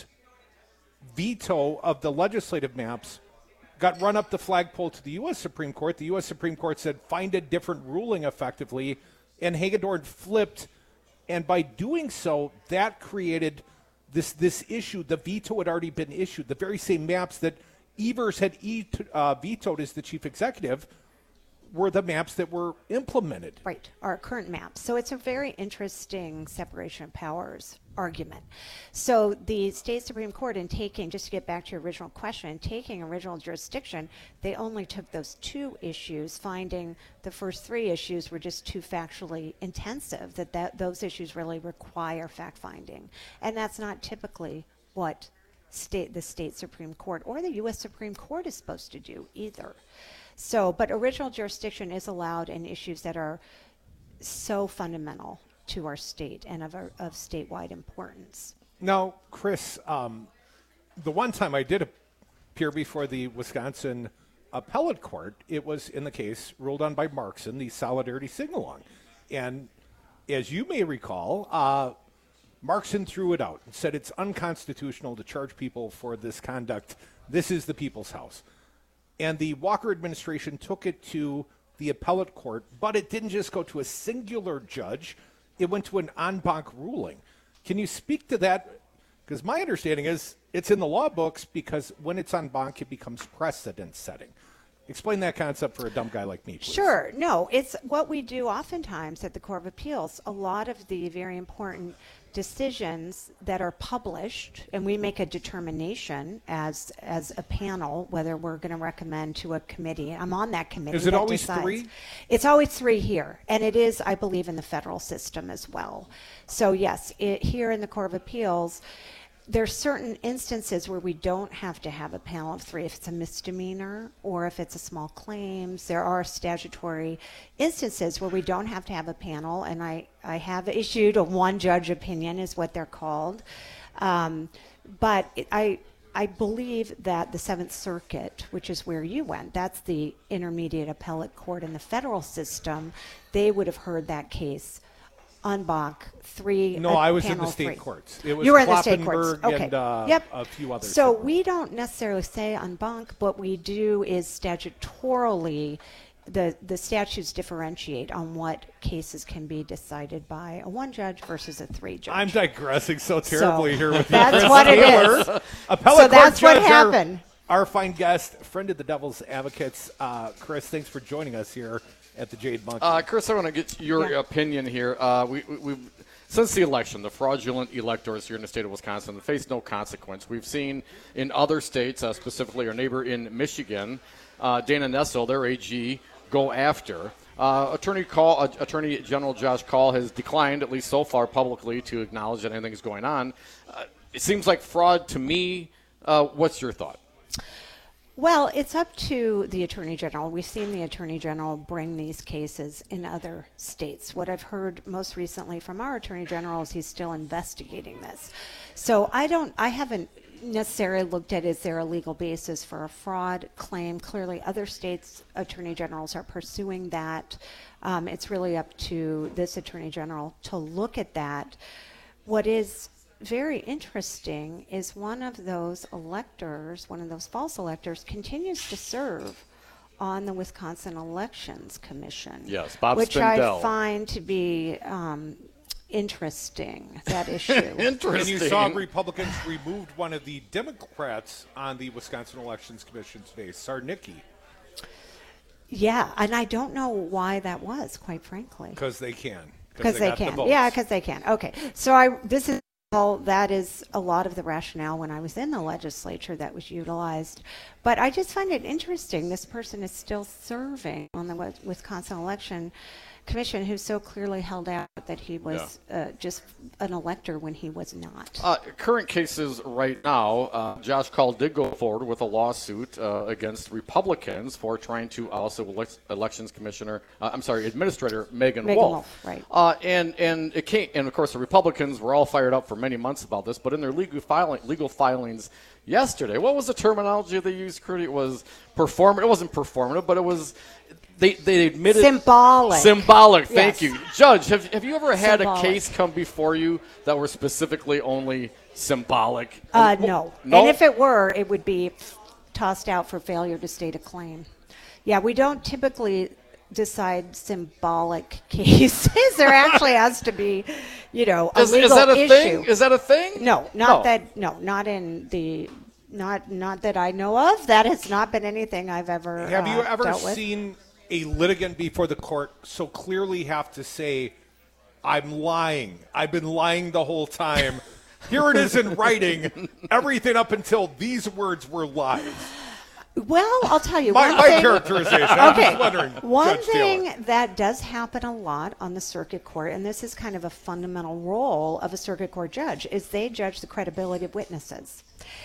veto of the legislative maps got run up the flagpole to the U S Supreme Court. The U S Supreme Court said find a different ruling effectively, and Hagedorn flipped, and by doing so, that created this this issue. The veto had already been issued. The very same maps that Evers had e- uh, vetoed as the chief executive were the maps that were implemented. Right, our current maps. So it's a very interesting separation of powers argument. So the state Supreme Court, in taking, just to get back to your original question, in taking original jurisdiction, they only took those two issues, finding the first three issues were just too factually intensive, that, that those issues really require fact-finding. And that's not typically what state the state Supreme Court or the U S Supreme Court is supposed to do either. So, but original jurisdiction is allowed in issues that are so fundamental to our state and of, our, of statewide importance. Now, Chris, um, the one time I did appear before the Wisconsin Appellate Court, it was in the case ruled on by Markson, the Solidarity Sing-Along. And as you may recall, uh, Markson threw it out and said it's unconstitutional to charge people for this conduct. This is the people's house. And the Walker administration took it to the appellate court, but it didn't just go to a singular judge. It went to an en banc ruling. Can you speak to that? Because my understanding is it's in the law books because when it's en banc, it becomes precedent setting. Explain that concept for a dumb guy like me, please. Sure. No, it's what we do oftentimes at the Court of Appeals. A lot of the very important decisions that are published, and we make a determination as as a panel whether we're going to recommend to a committee. I'm on that committee. Is it that always decides. three? It's always three here, and it is, I believe, in the federal system as well. So yes, it, here in the Court of Appeals, there's certain instances where we don't have to have a panel of three if it's a misdemeanor or if it's a small claims. There are statutory instances where we don't have to have a panel, and I, I have issued a one-judge opinion is what they're called. Um, but it, I, I believe that the Seventh Circuit, which is where you went, that's the intermediate appellate court in the federal system, they would have heard that case en banc, three. No, uh, I was in the panel state three. courts. It was you were in the state courts. Kloppenberg Okay. and uh, yep. a few others. So we don't necessarily say en banc. What we do is statutorily, the the statutes differentiate on what cases can be decided by a one judge versus a three judge. I'm digressing so terribly So here with you. that's Chris what it Taylor, is. Appellate So that's court what judge, our- happened. Our fine guest, friend of the Devil's Advocates, uh, Chris. Thanks for joining us here at the Jade Monkey. Uh, Chris, I want to get your Yeah. opinion here. Uh, we, we, we've since the election, the fraudulent electors here in the state of Wisconsin have faced no consequence. We've seen in other states, uh, specifically our neighbor in Michigan, uh, Dana Nessel, their A G, go after. Uh, Attorney Call, uh, Attorney General Josh Call has declined, at least so far publicly, to acknowledge that anything is going on. Uh, it seems like fraud to me. Uh, what's your thought? Well, it's up to the Attorney General. We've seen the Attorney General bring these cases in other states. What I've heard most recently from our Attorney General is he's still investigating this. So I don't, I haven't necessarily looked at is there a legal basis for a fraud claim. Clearly other states' Attorney Generals are pursuing that. Um, it's really up to this Attorney General to look at that. What is very interesting is one of those electors, one of those false electors, continues to serve on the Wisconsin Elections Commission. Yes, Bob which Spindell. I find to be um, interesting, that issue. And you saw Republicans removed one of the Democrats on the Wisconsin Elections Commission today, Sarnicki. Yeah, and I don't know why that was, quite frankly. Because they can. Because they, got the can. votes. Yeah, because they can. Okay. So I this is all that is a lot of the rationale when I was in the legislature that was utilized. But I just find it interesting this person is still serving on the Wis- Wisconsin Election Commission, who so clearly held out that he was uh, just an elector when he was not. Uh, current cases right now, uh, Josh Call did go forward with a lawsuit uh, against Republicans for trying to also elect elections commissioner, uh, I'm sorry, administrator Megan, Megan Wolf. Wolf, right. Uh, and and it came, and of course the Republicans were all fired up for many months about this, but in their legal filing, legal filings yesterday, what was the terminology they used? Crudy? It was perform. It wasn't performative, but it was. They they admitted symbolic. Symbolic. Thank Yes. you, Judge. Have have you ever had Symbolic. a case come before you that were specifically only symbolic? Uh, And- no. no. And if it were, it would be tossed out for failure to state a claim. Yeah, we don't typically decide symbolic cases. There actually has to be, you know, a Is- is legal that a issue. thing? Is that a thing? No, not No. that. No, not in the. Not not that I know of. That has not been anything I've ever. Have you uh, ever dealt with. seen a litigant before the court so clearly have to say, I'm lying. I've been lying the whole time. Here it is in writing. Everything up until these words were lies. Well, I'll tell you. My- one my thing, characterization. I'm Okay. just wondering, One Judge thing Taylor. that does happen a lot on the circuit court, and this is kind of a fundamental role of a circuit court judge, is they judge the credibility of witnesses.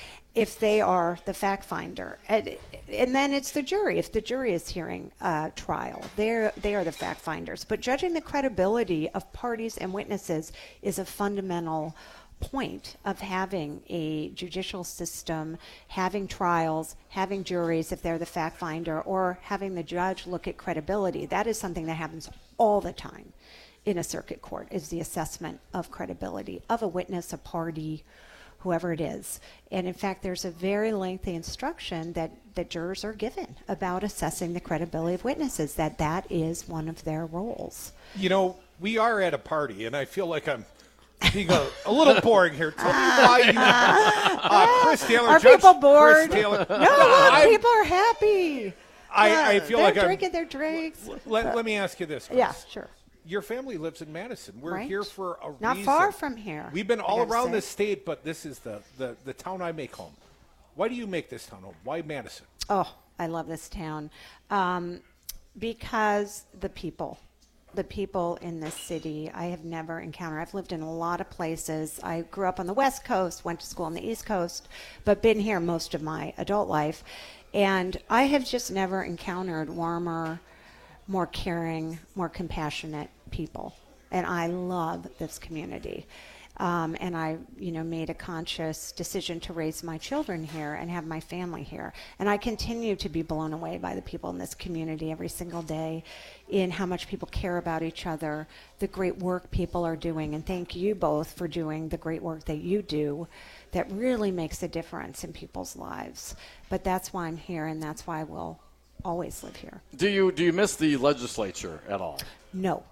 If they are the fact finder, and, and then it's the jury. If the jury is hearing a trial, they're they are the fact finders. But judging the credibility of parties and witnesses is a fundamental point of having a judicial system, having trials, having juries if they're the fact finder, or having the judge look at credibility. That is something that happens all the time in a circuit court, is the assessment of credibility of a witness, a party, whoever it is. And in fact, there's a very lengthy instruction that, that jurors are given about assessing the credibility of witnesses, that that is one of their roles. You know, we are at a party, and I feel like I'm being a, a little boring here. Tell me why you... Uh, Chris Taylor. Are Judge people bored? Chris Taylor. No, look, people are happy. I, Yeah, I feel they're like I'm... drinking their drinks. Let, let me ask you this, Chris. Yeah, sure. Your family lives in Madison. We're Right. here for a Not reason. far from here, We've been I all gotta around say. the state, but this is the, the, the town I make home. Why do you make this town home? Why Madison? Oh, I love this town. Um, because the people, the people in this city, I have never encountered. I've lived in a lot of places. I grew up on the West Coast, went to school on the East Coast, but been here most of my adult life. And I have just never encountered warmer, more caring, more compassionate people. And I love this community. Um, and I, you know, made a conscious decision to raise my children here and have my family here. And I continue to be blown away by the people in this community every single day, in how much people care about each other, the great work people are doing. And thank you both for doing the great work that you do that really makes a difference in people's lives. But that's why I'm here, and that's why I will always live here. Do you do you miss the legislature at all? No.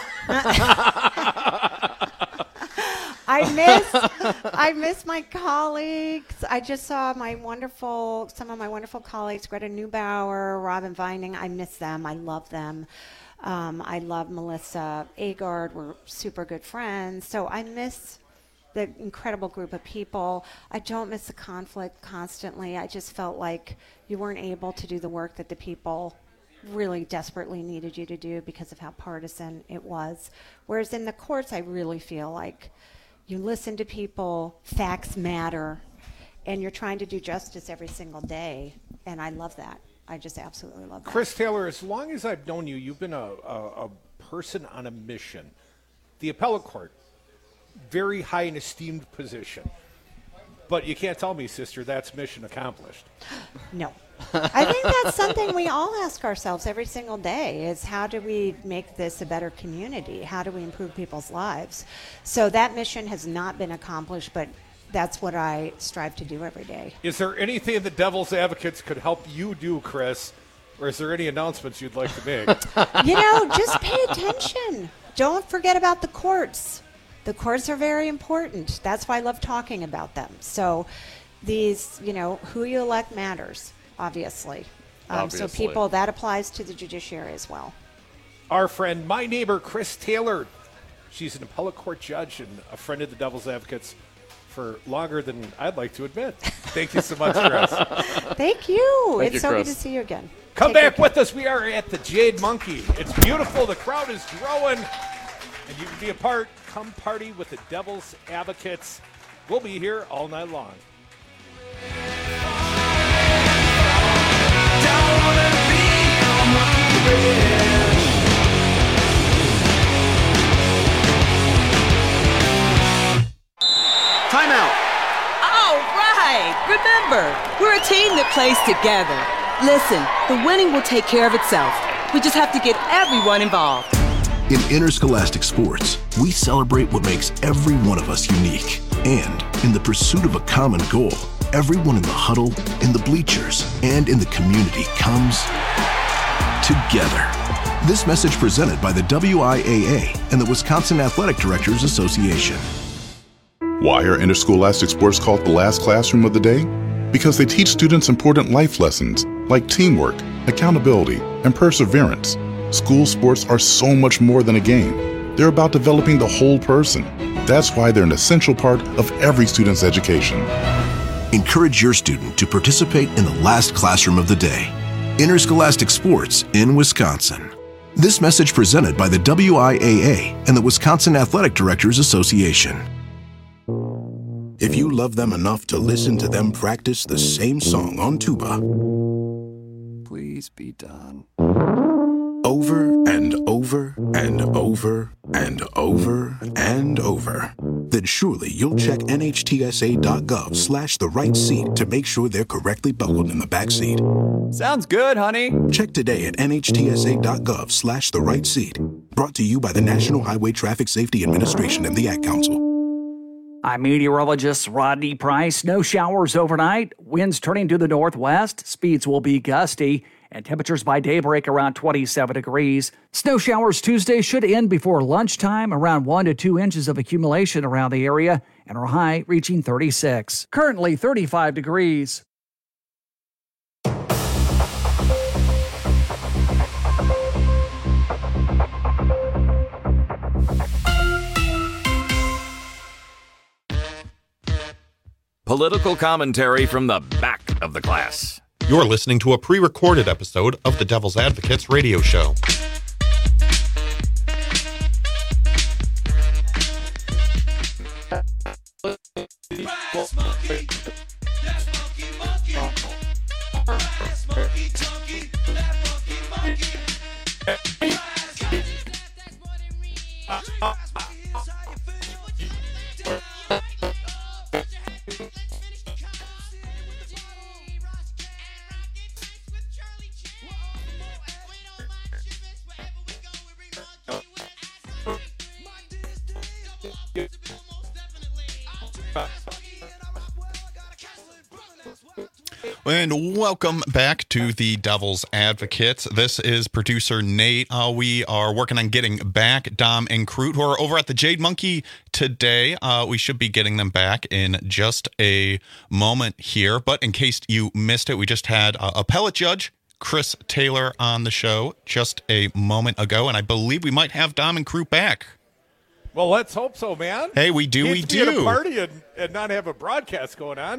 I miss I miss my colleagues. I just saw my wonderful some of my wonderful colleagues, Greta Neubauer, Robin Vining. I miss them. I love them. Um, I love Melissa Agard. We're super good friends. So I miss the incredible group of people. I don't miss the conflict constantly. I just felt like you weren't able to do the work that the people really desperately needed you to do because of how partisan it was. Whereas in the courts, I really feel like you listen to people, facts matter, and you're trying to do justice every single day. And I love that. I just absolutely love that. Chris Taylor, as long as I've known you, you've been a, a, a person on a mission. The appellate court, very high and esteemed position. But you can't tell me, sister, that's mission accomplished. No. I think that's something we all ask ourselves every single day, is how do we make this a better community? How do we improve people's lives? So that mission has not been accomplished, but that's what I strive to do every day. Is there anything the Devil's Advocates could help you do, Chris? Or is there any announcements you'd like to make? You know, just pay attention. Don't forget about the courts. The courts are very important. That's why I love talking about them. So these, you know, who you elect matters, obviously. Um, Obviously. So people, that applies to the judiciary as well. Our friend, my neighbor, Chris Taylor. She's an appellate court judge and a friend of the Devil's Advocates for longer than I'd like to admit. Thank you so much, Chris. Thank you. Thank it's you, so Chris. good to see you again. Come Take back care. with us. We are at the Jade Monkey. It's beautiful. The crowd is growing. And you can be a part. Come party with the Devil's Advocates. We'll be here all night long. Timeout. All right. Remember, we're a team that plays together. Listen, the winning will take care of itself. We just have to get everyone involved. In interscholastic sports, we celebrate what makes every one of us unique. And in the pursuit of a common goal, everyone in the huddle, in the bleachers, and in the community comes together. This message presented by the W I A A and the Wisconsin Athletic Directors Association. Why are interscholastic sports called the last classroom of the day? Because they teach students important life lessons like teamwork, accountability, and perseverance. School sports are so much more than a game. They're about developing the whole person. That's why they're an essential part of every student's education. Encourage your student to participate in the last classroom of the day. Interscholastic sports in Wisconsin. This message presented by the W I A A and the Wisconsin Athletic Directors Association. If you love them enough to listen to them practice the same song on tuba, Please be done. over and over and over and over and over, then surely you'll check N H T S A dot gov slash the right seat to make sure they're correctly buckled in the back seat. Sounds good, honey. Check today at N H T S A dot gov slash the right seat. Brought to you by the National Highway Traffic Safety Administration and the Ad Council. I'm meteorologist Rodney Price. No showers overnight. Winds turning to the northwest. Speeds will be gusty. And temperatures by daybreak around twenty-seven degrees. Snow showers Tuesday should end before lunchtime. Around one to two inches of accumulation around the area. And our high reaching thirty-six. Currently thirty-five degrees. Political commentary from the back of the class. You're listening to a pre-recorded episode of the Devil's Advocates radio show. And welcome back to the Devil's Advocates. This is producer Nate. Uh, we are working on getting back Dom and Crute, who are over at the Jade Monkey today. Uh, we should be getting them back in just a moment here. But in case you missed it, we just had uh, appellate judge Chris Taylor on the show just a moment ago. And I believe we might have Dom and Crute back. Well, let's hope so, man. Hey, we do, we Can't do. Be at a party and, and not have a broadcast going on.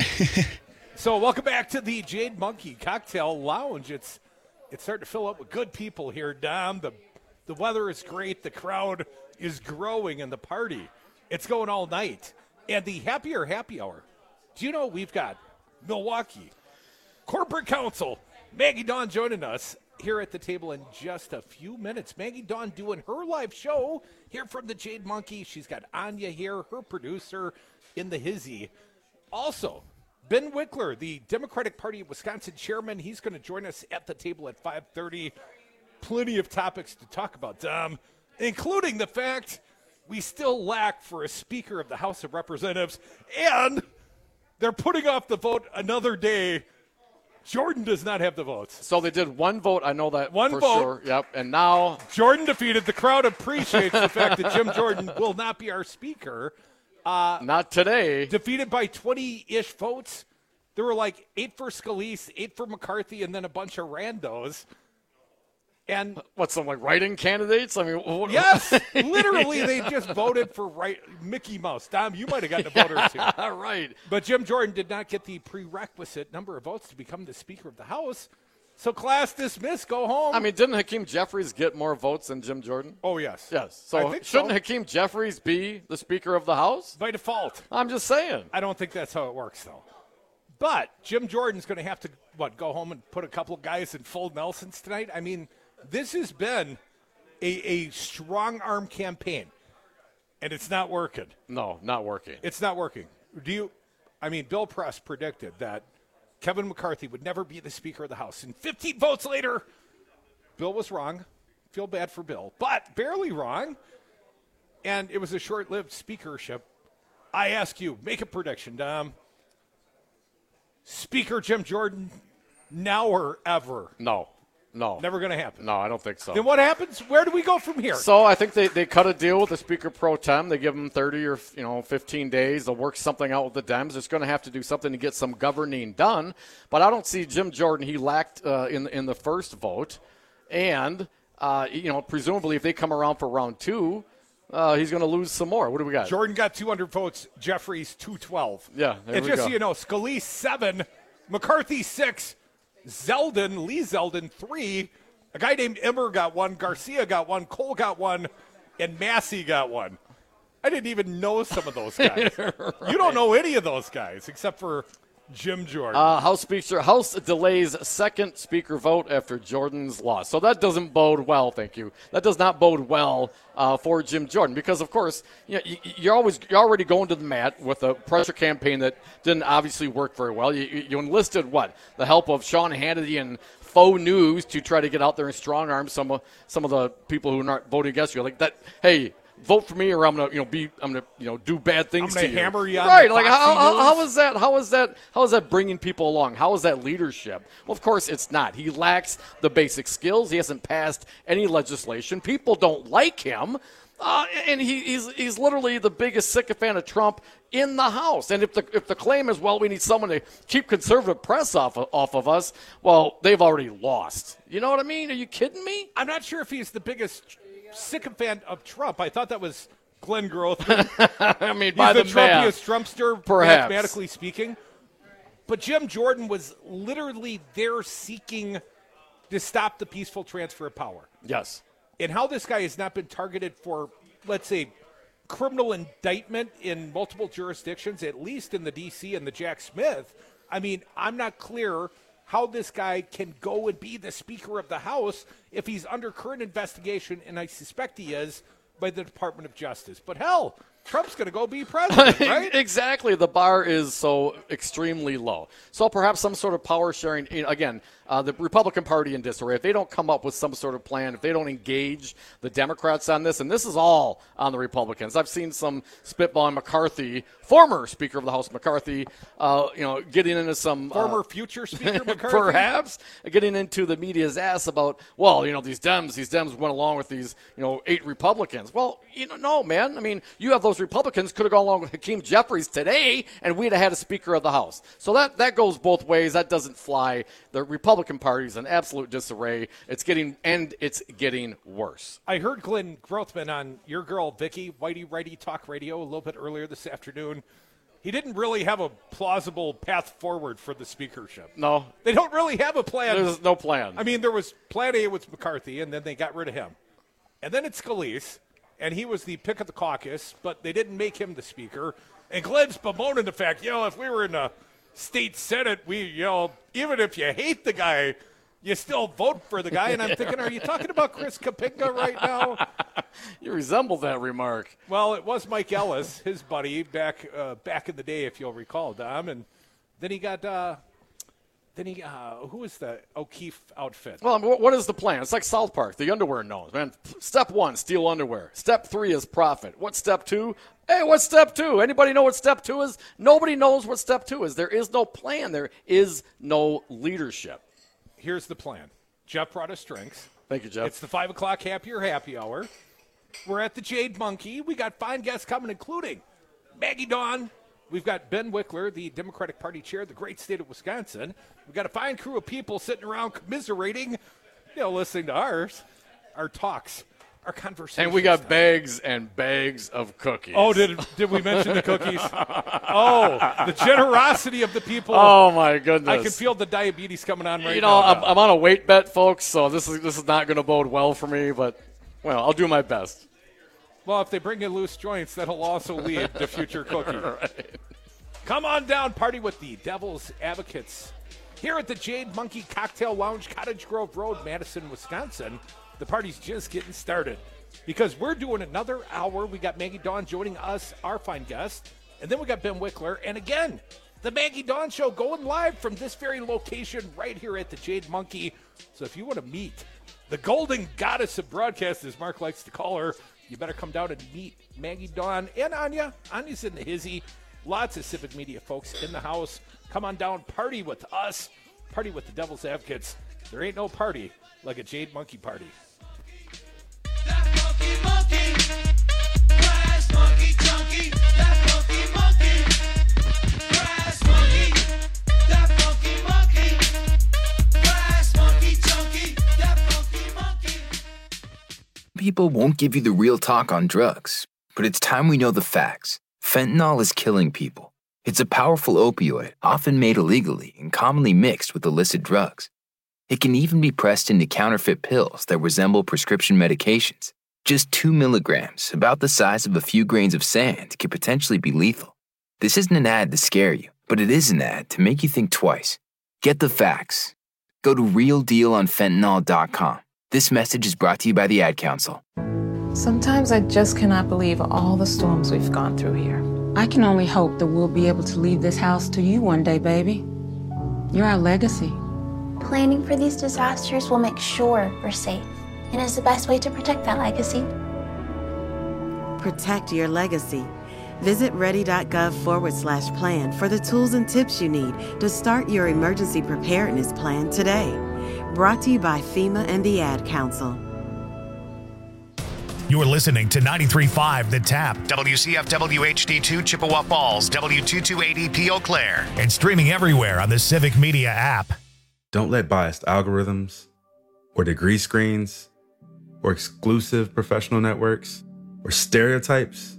So welcome back to the Jade Monkey Cocktail Lounge. It's it's starting to fill up with good people here, Dom. The the weather is great. The crowd is growing and the party. It's going all night. And the happier happy hour. Do you know we've got Milwaukee Corporate Counsel, Maggie Dawn joining us here at the table in just a few minutes. Maggie Dawn doing her live show here from the Jade Monkey. She's got Anya here, her producer in the hizzy. Also, Ben Wickler, the Democratic Party of Wisconsin chairman, he's going to join us at the table at five thirty. Plenty of topics to talk about, Dom, including the fact we still lack for a Speaker of the House of Representatives, and they're putting off the vote another day. Jordan does not have the votes. So they did one vote. I know that one for vote. sure. Yep. And now Jordan defeated. The crowd appreciates the fact that Jim Jordan will not be our Speaker. Uh, Not today. Defeated by twenty-ish votes. There were like eight for Scalise, eight for McCarthy, and then a bunch of randos. And what, some like write-in candidates? I mean, what, yes, literally they just voted for right Mickey Mouse. Dom, you might have gotten a vote or two. Right. But Jim Jordan did not get the prerequisite number of votes to become the Speaker of the House. So class dismissed, go home. I mean, didn't Hakeem Jeffries get more votes than Jim Jordan? Oh, yes. Yes. So I think shouldn't so. Hakeem Jeffries be the Speaker of the House? By default. I'm just saying. I don't think that's how it works, though. But Jim Jordan's going to have to, what, go home and put a couple of guys in full Nelsons tonight? I mean, this has been a, a strong-arm campaign, and it's not working. No, not working. It's not working. Do you, I mean, Bill Press predicted that Kevin McCarthy would never be the Speaker of the House. And fifteen votes later, Bill was wrong. Feel bad for Bill, but barely wrong. And it was a short-lived speakership. I ask you, make a prediction, Dom. Speaker Jim Jordan, now or ever? No. No. Never going to happen. No, I don't think so. Then what happens? Where do we go from here? So I think they, they cut a deal with the Speaker Pro Tem. They give him thirty or you know fifteen days. They'll work something out with the Dems. It's going to have to do something to get some governing done. But I don't see Jim Jordan. He lacked uh, in, in the first vote. And, uh, you know, presumably if they come around for round two, uh, he's going to lose some more. What do we got? Jordan got two hundred votes. Jeffries, two twelve. Yeah, there And we just go. so you know, Scalise, seven. McCarthy, six. Zeldin, Lee Zeldin, three. A guy named Emmer got one. Garcia got one. Cole got one. And Massey got one. I didn't even know some of those guys. Right. You don't know any of those guys except for Jim Jordan. Uh, House Speaker House delays second Speaker vote after Jordan's loss. So that doesn't bode well. Thank you. That does not bode well uh, for Jim Jordan because, of course, you know, you, you're always you're already going to the mat with a pressure campaign that didn't obviously work very well. You, you enlisted what the help of Sean Hannity and faux news to try to get out there and strong arm some of some of the people who are not voting against you. Like that, hey, vote for me, or I'm gonna, you know, be, I'm gonna, you know, do bad things I'm to gonna you. hammer you on right? the Like Foxy how, how News. how is that? How is that? How is that bringing people along? How is that leadership? Well, of course it's not. He lacks the basic skills. He hasn't passed any legislation. People don't like him. Uh, and he, he's he's literally the biggest sycophant of Trump in the House. And if the if the claim is, well, we need someone to keep conservative press off of, off of us, well, they've already lost. You know what I mean? Are you kidding me? I'm not sure if he's the biggest sycophant of Trump. I thought that was Glenn Grothman. I mean, he's by the, the Trumpiest math, Trumpster, perhaps. mathematically speaking. But Jim Jordan was literally there seeking to stop the peaceful transfer of power. Yes. And how this guy has not been targeted for, let's say, criminal indictment in multiple jurisdictions, at least in the D C and the Jack Smith. I mean, I'm not clear how this guy can go and be the Speaker of the House if he's under current investigation, and I suspect he is, by the Department of Justice. But hell, Trump's going to go be president, right? Exactly. The bar is so extremely low. So perhaps some sort of power sharing. You know, again, uh, the Republican Party in disarray. If they don't come up with some sort of plan, if they don't engage the Democrats on this, and this is all on the Republicans. I've seen some spitballing McCarthy, former Speaker of the House McCarthy, uh, you know, getting into some Former uh, future Speaker McCarthy? perhaps getting into the media's ass about, well, you know, these Dems, these Dems went along with these, you know, eight Republicans. Well, you know, no, man. I mean, you have those Republicans could have gone along with Hakeem Jeffries today, and we'd have had a Speaker of the House. So that, that goes both ways. That doesn't fly. The Republican Party is in absolute disarray. It's getting, and it's getting worse. I heard Glenn Grothman on your girl, Vicky, Whitey Righty Talk Radio a little bit earlier this afternoon. He didn't really have a plausible path forward for the speakership. No. They don't really have a plan. There's no plan. I mean, there was plan A with McCarthy, and then they got rid of him. And then it's Scalise, and he was the pick of the caucus, but they didn't make him the speaker. And Glenn's bemoaning the fact, you know, if we were in the state senate, we, you know, even if you hate the guy, you still vote for the guy. And I'm thinking, are you talking about Chris Kapinga right now? You resemble that remark. Well, it was Mike Ellis, his buddy, back uh, back in the day, if you'll recall, Dom. And then he got, uh, then he, uh, who was the O'Keefe outfit? Well, what is the plan? It's like South Park, the underwear knows, man. Step one, steal underwear. Step three is profit. What's step two? Hey, what's step two? Anybody know what step two is? Nobody knows what step two is. There is no plan. There is no leadership. Here's the plan. Jeff brought us drinks. Thank you, Jeff. It's the five o'clock happier happy hour. We're at the Jade Monkey. We got fine guests coming, including Maggie Dawn. We've got Ben Wickler, the Democratic Party chair of the great state of Wisconsin. We've got a fine crew of people sitting around commiserating, you know, listening to ours, our talks, our conversations. And we got bags and bags of cookies. Oh, did did we mention the cookies? Oh, the generosity of the people. Oh, my goodness. I can feel the diabetes coming on right now. You know, now. I'm, I'm on a weight bet, folks, so this is this is not going to bode well for me, but, well, I'll do my best. Well, if they bring in loose joints, that'll also lead to future cooking. Right. Come on down, party with the Devil's Advocates here at the Jade Monkey Cocktail Lounge, Cottage Grove Road, Madison, Wisconsin. The party's just getting started because we're doing another hour. We got Maggie Dawn joining us, our fine guest, and then we got Ben Wickler. And again, the Maggie Dawn Show going live from this very location right here at the Jade Monkey. So if you want to meet the golden goddess of broadcast, as Mark likes to call her, you better come down and meet Maggie Dawn and Anya. Anya's in the hizzy. Lots of Civic Media folks in the house. Come on down, party with us. Party with the Devil's Advocates. There ain't no party like a Jade Monkey party. That monkey, monkey. Grass monkey, chunky. That monkey, monkey. Grass monkey. That monkey, monkey. Grass monkey, chunky. That monkey, monkey. People won't give you the real talk on drugs, but it's time we know the facts. Fentanyl is killing people. It's a powerful opioid, often made illegally and commonly mixed with illicit drugs. It can even be pressed into counterfeit pills that resemble prescription medications. Just two milligrams, about the size of a few grains of sand, can potentially be lethal. This isn't an ad to scare you, but it is an ad to make you think twice. Get the facts. Go to real deal on fentanyl dot com. This message is brought to you by the Ad Council. Sometimes I just cannot believe all the storms we've gone through here. I can only hope that we'll be able to leave this house to you one day, baby. You're our legacy. Planning for these disasters will make sure we're safe and is the best way to protect that legacy. Protect your legacy. Visit ready.gov forward slash plan for the tools and tips you need to start your emergency preparedness plan today. Brought to you by FEMA and the Ad Council. You're listening to ninety-three point five The Tap, W C F W H D two Chippewa Falls, W two two eight E P Eau Claire, and streaming everywhere on the Civic Media app. Don't let biased algorithms or degree screens or exclusive professional networks or stereotypes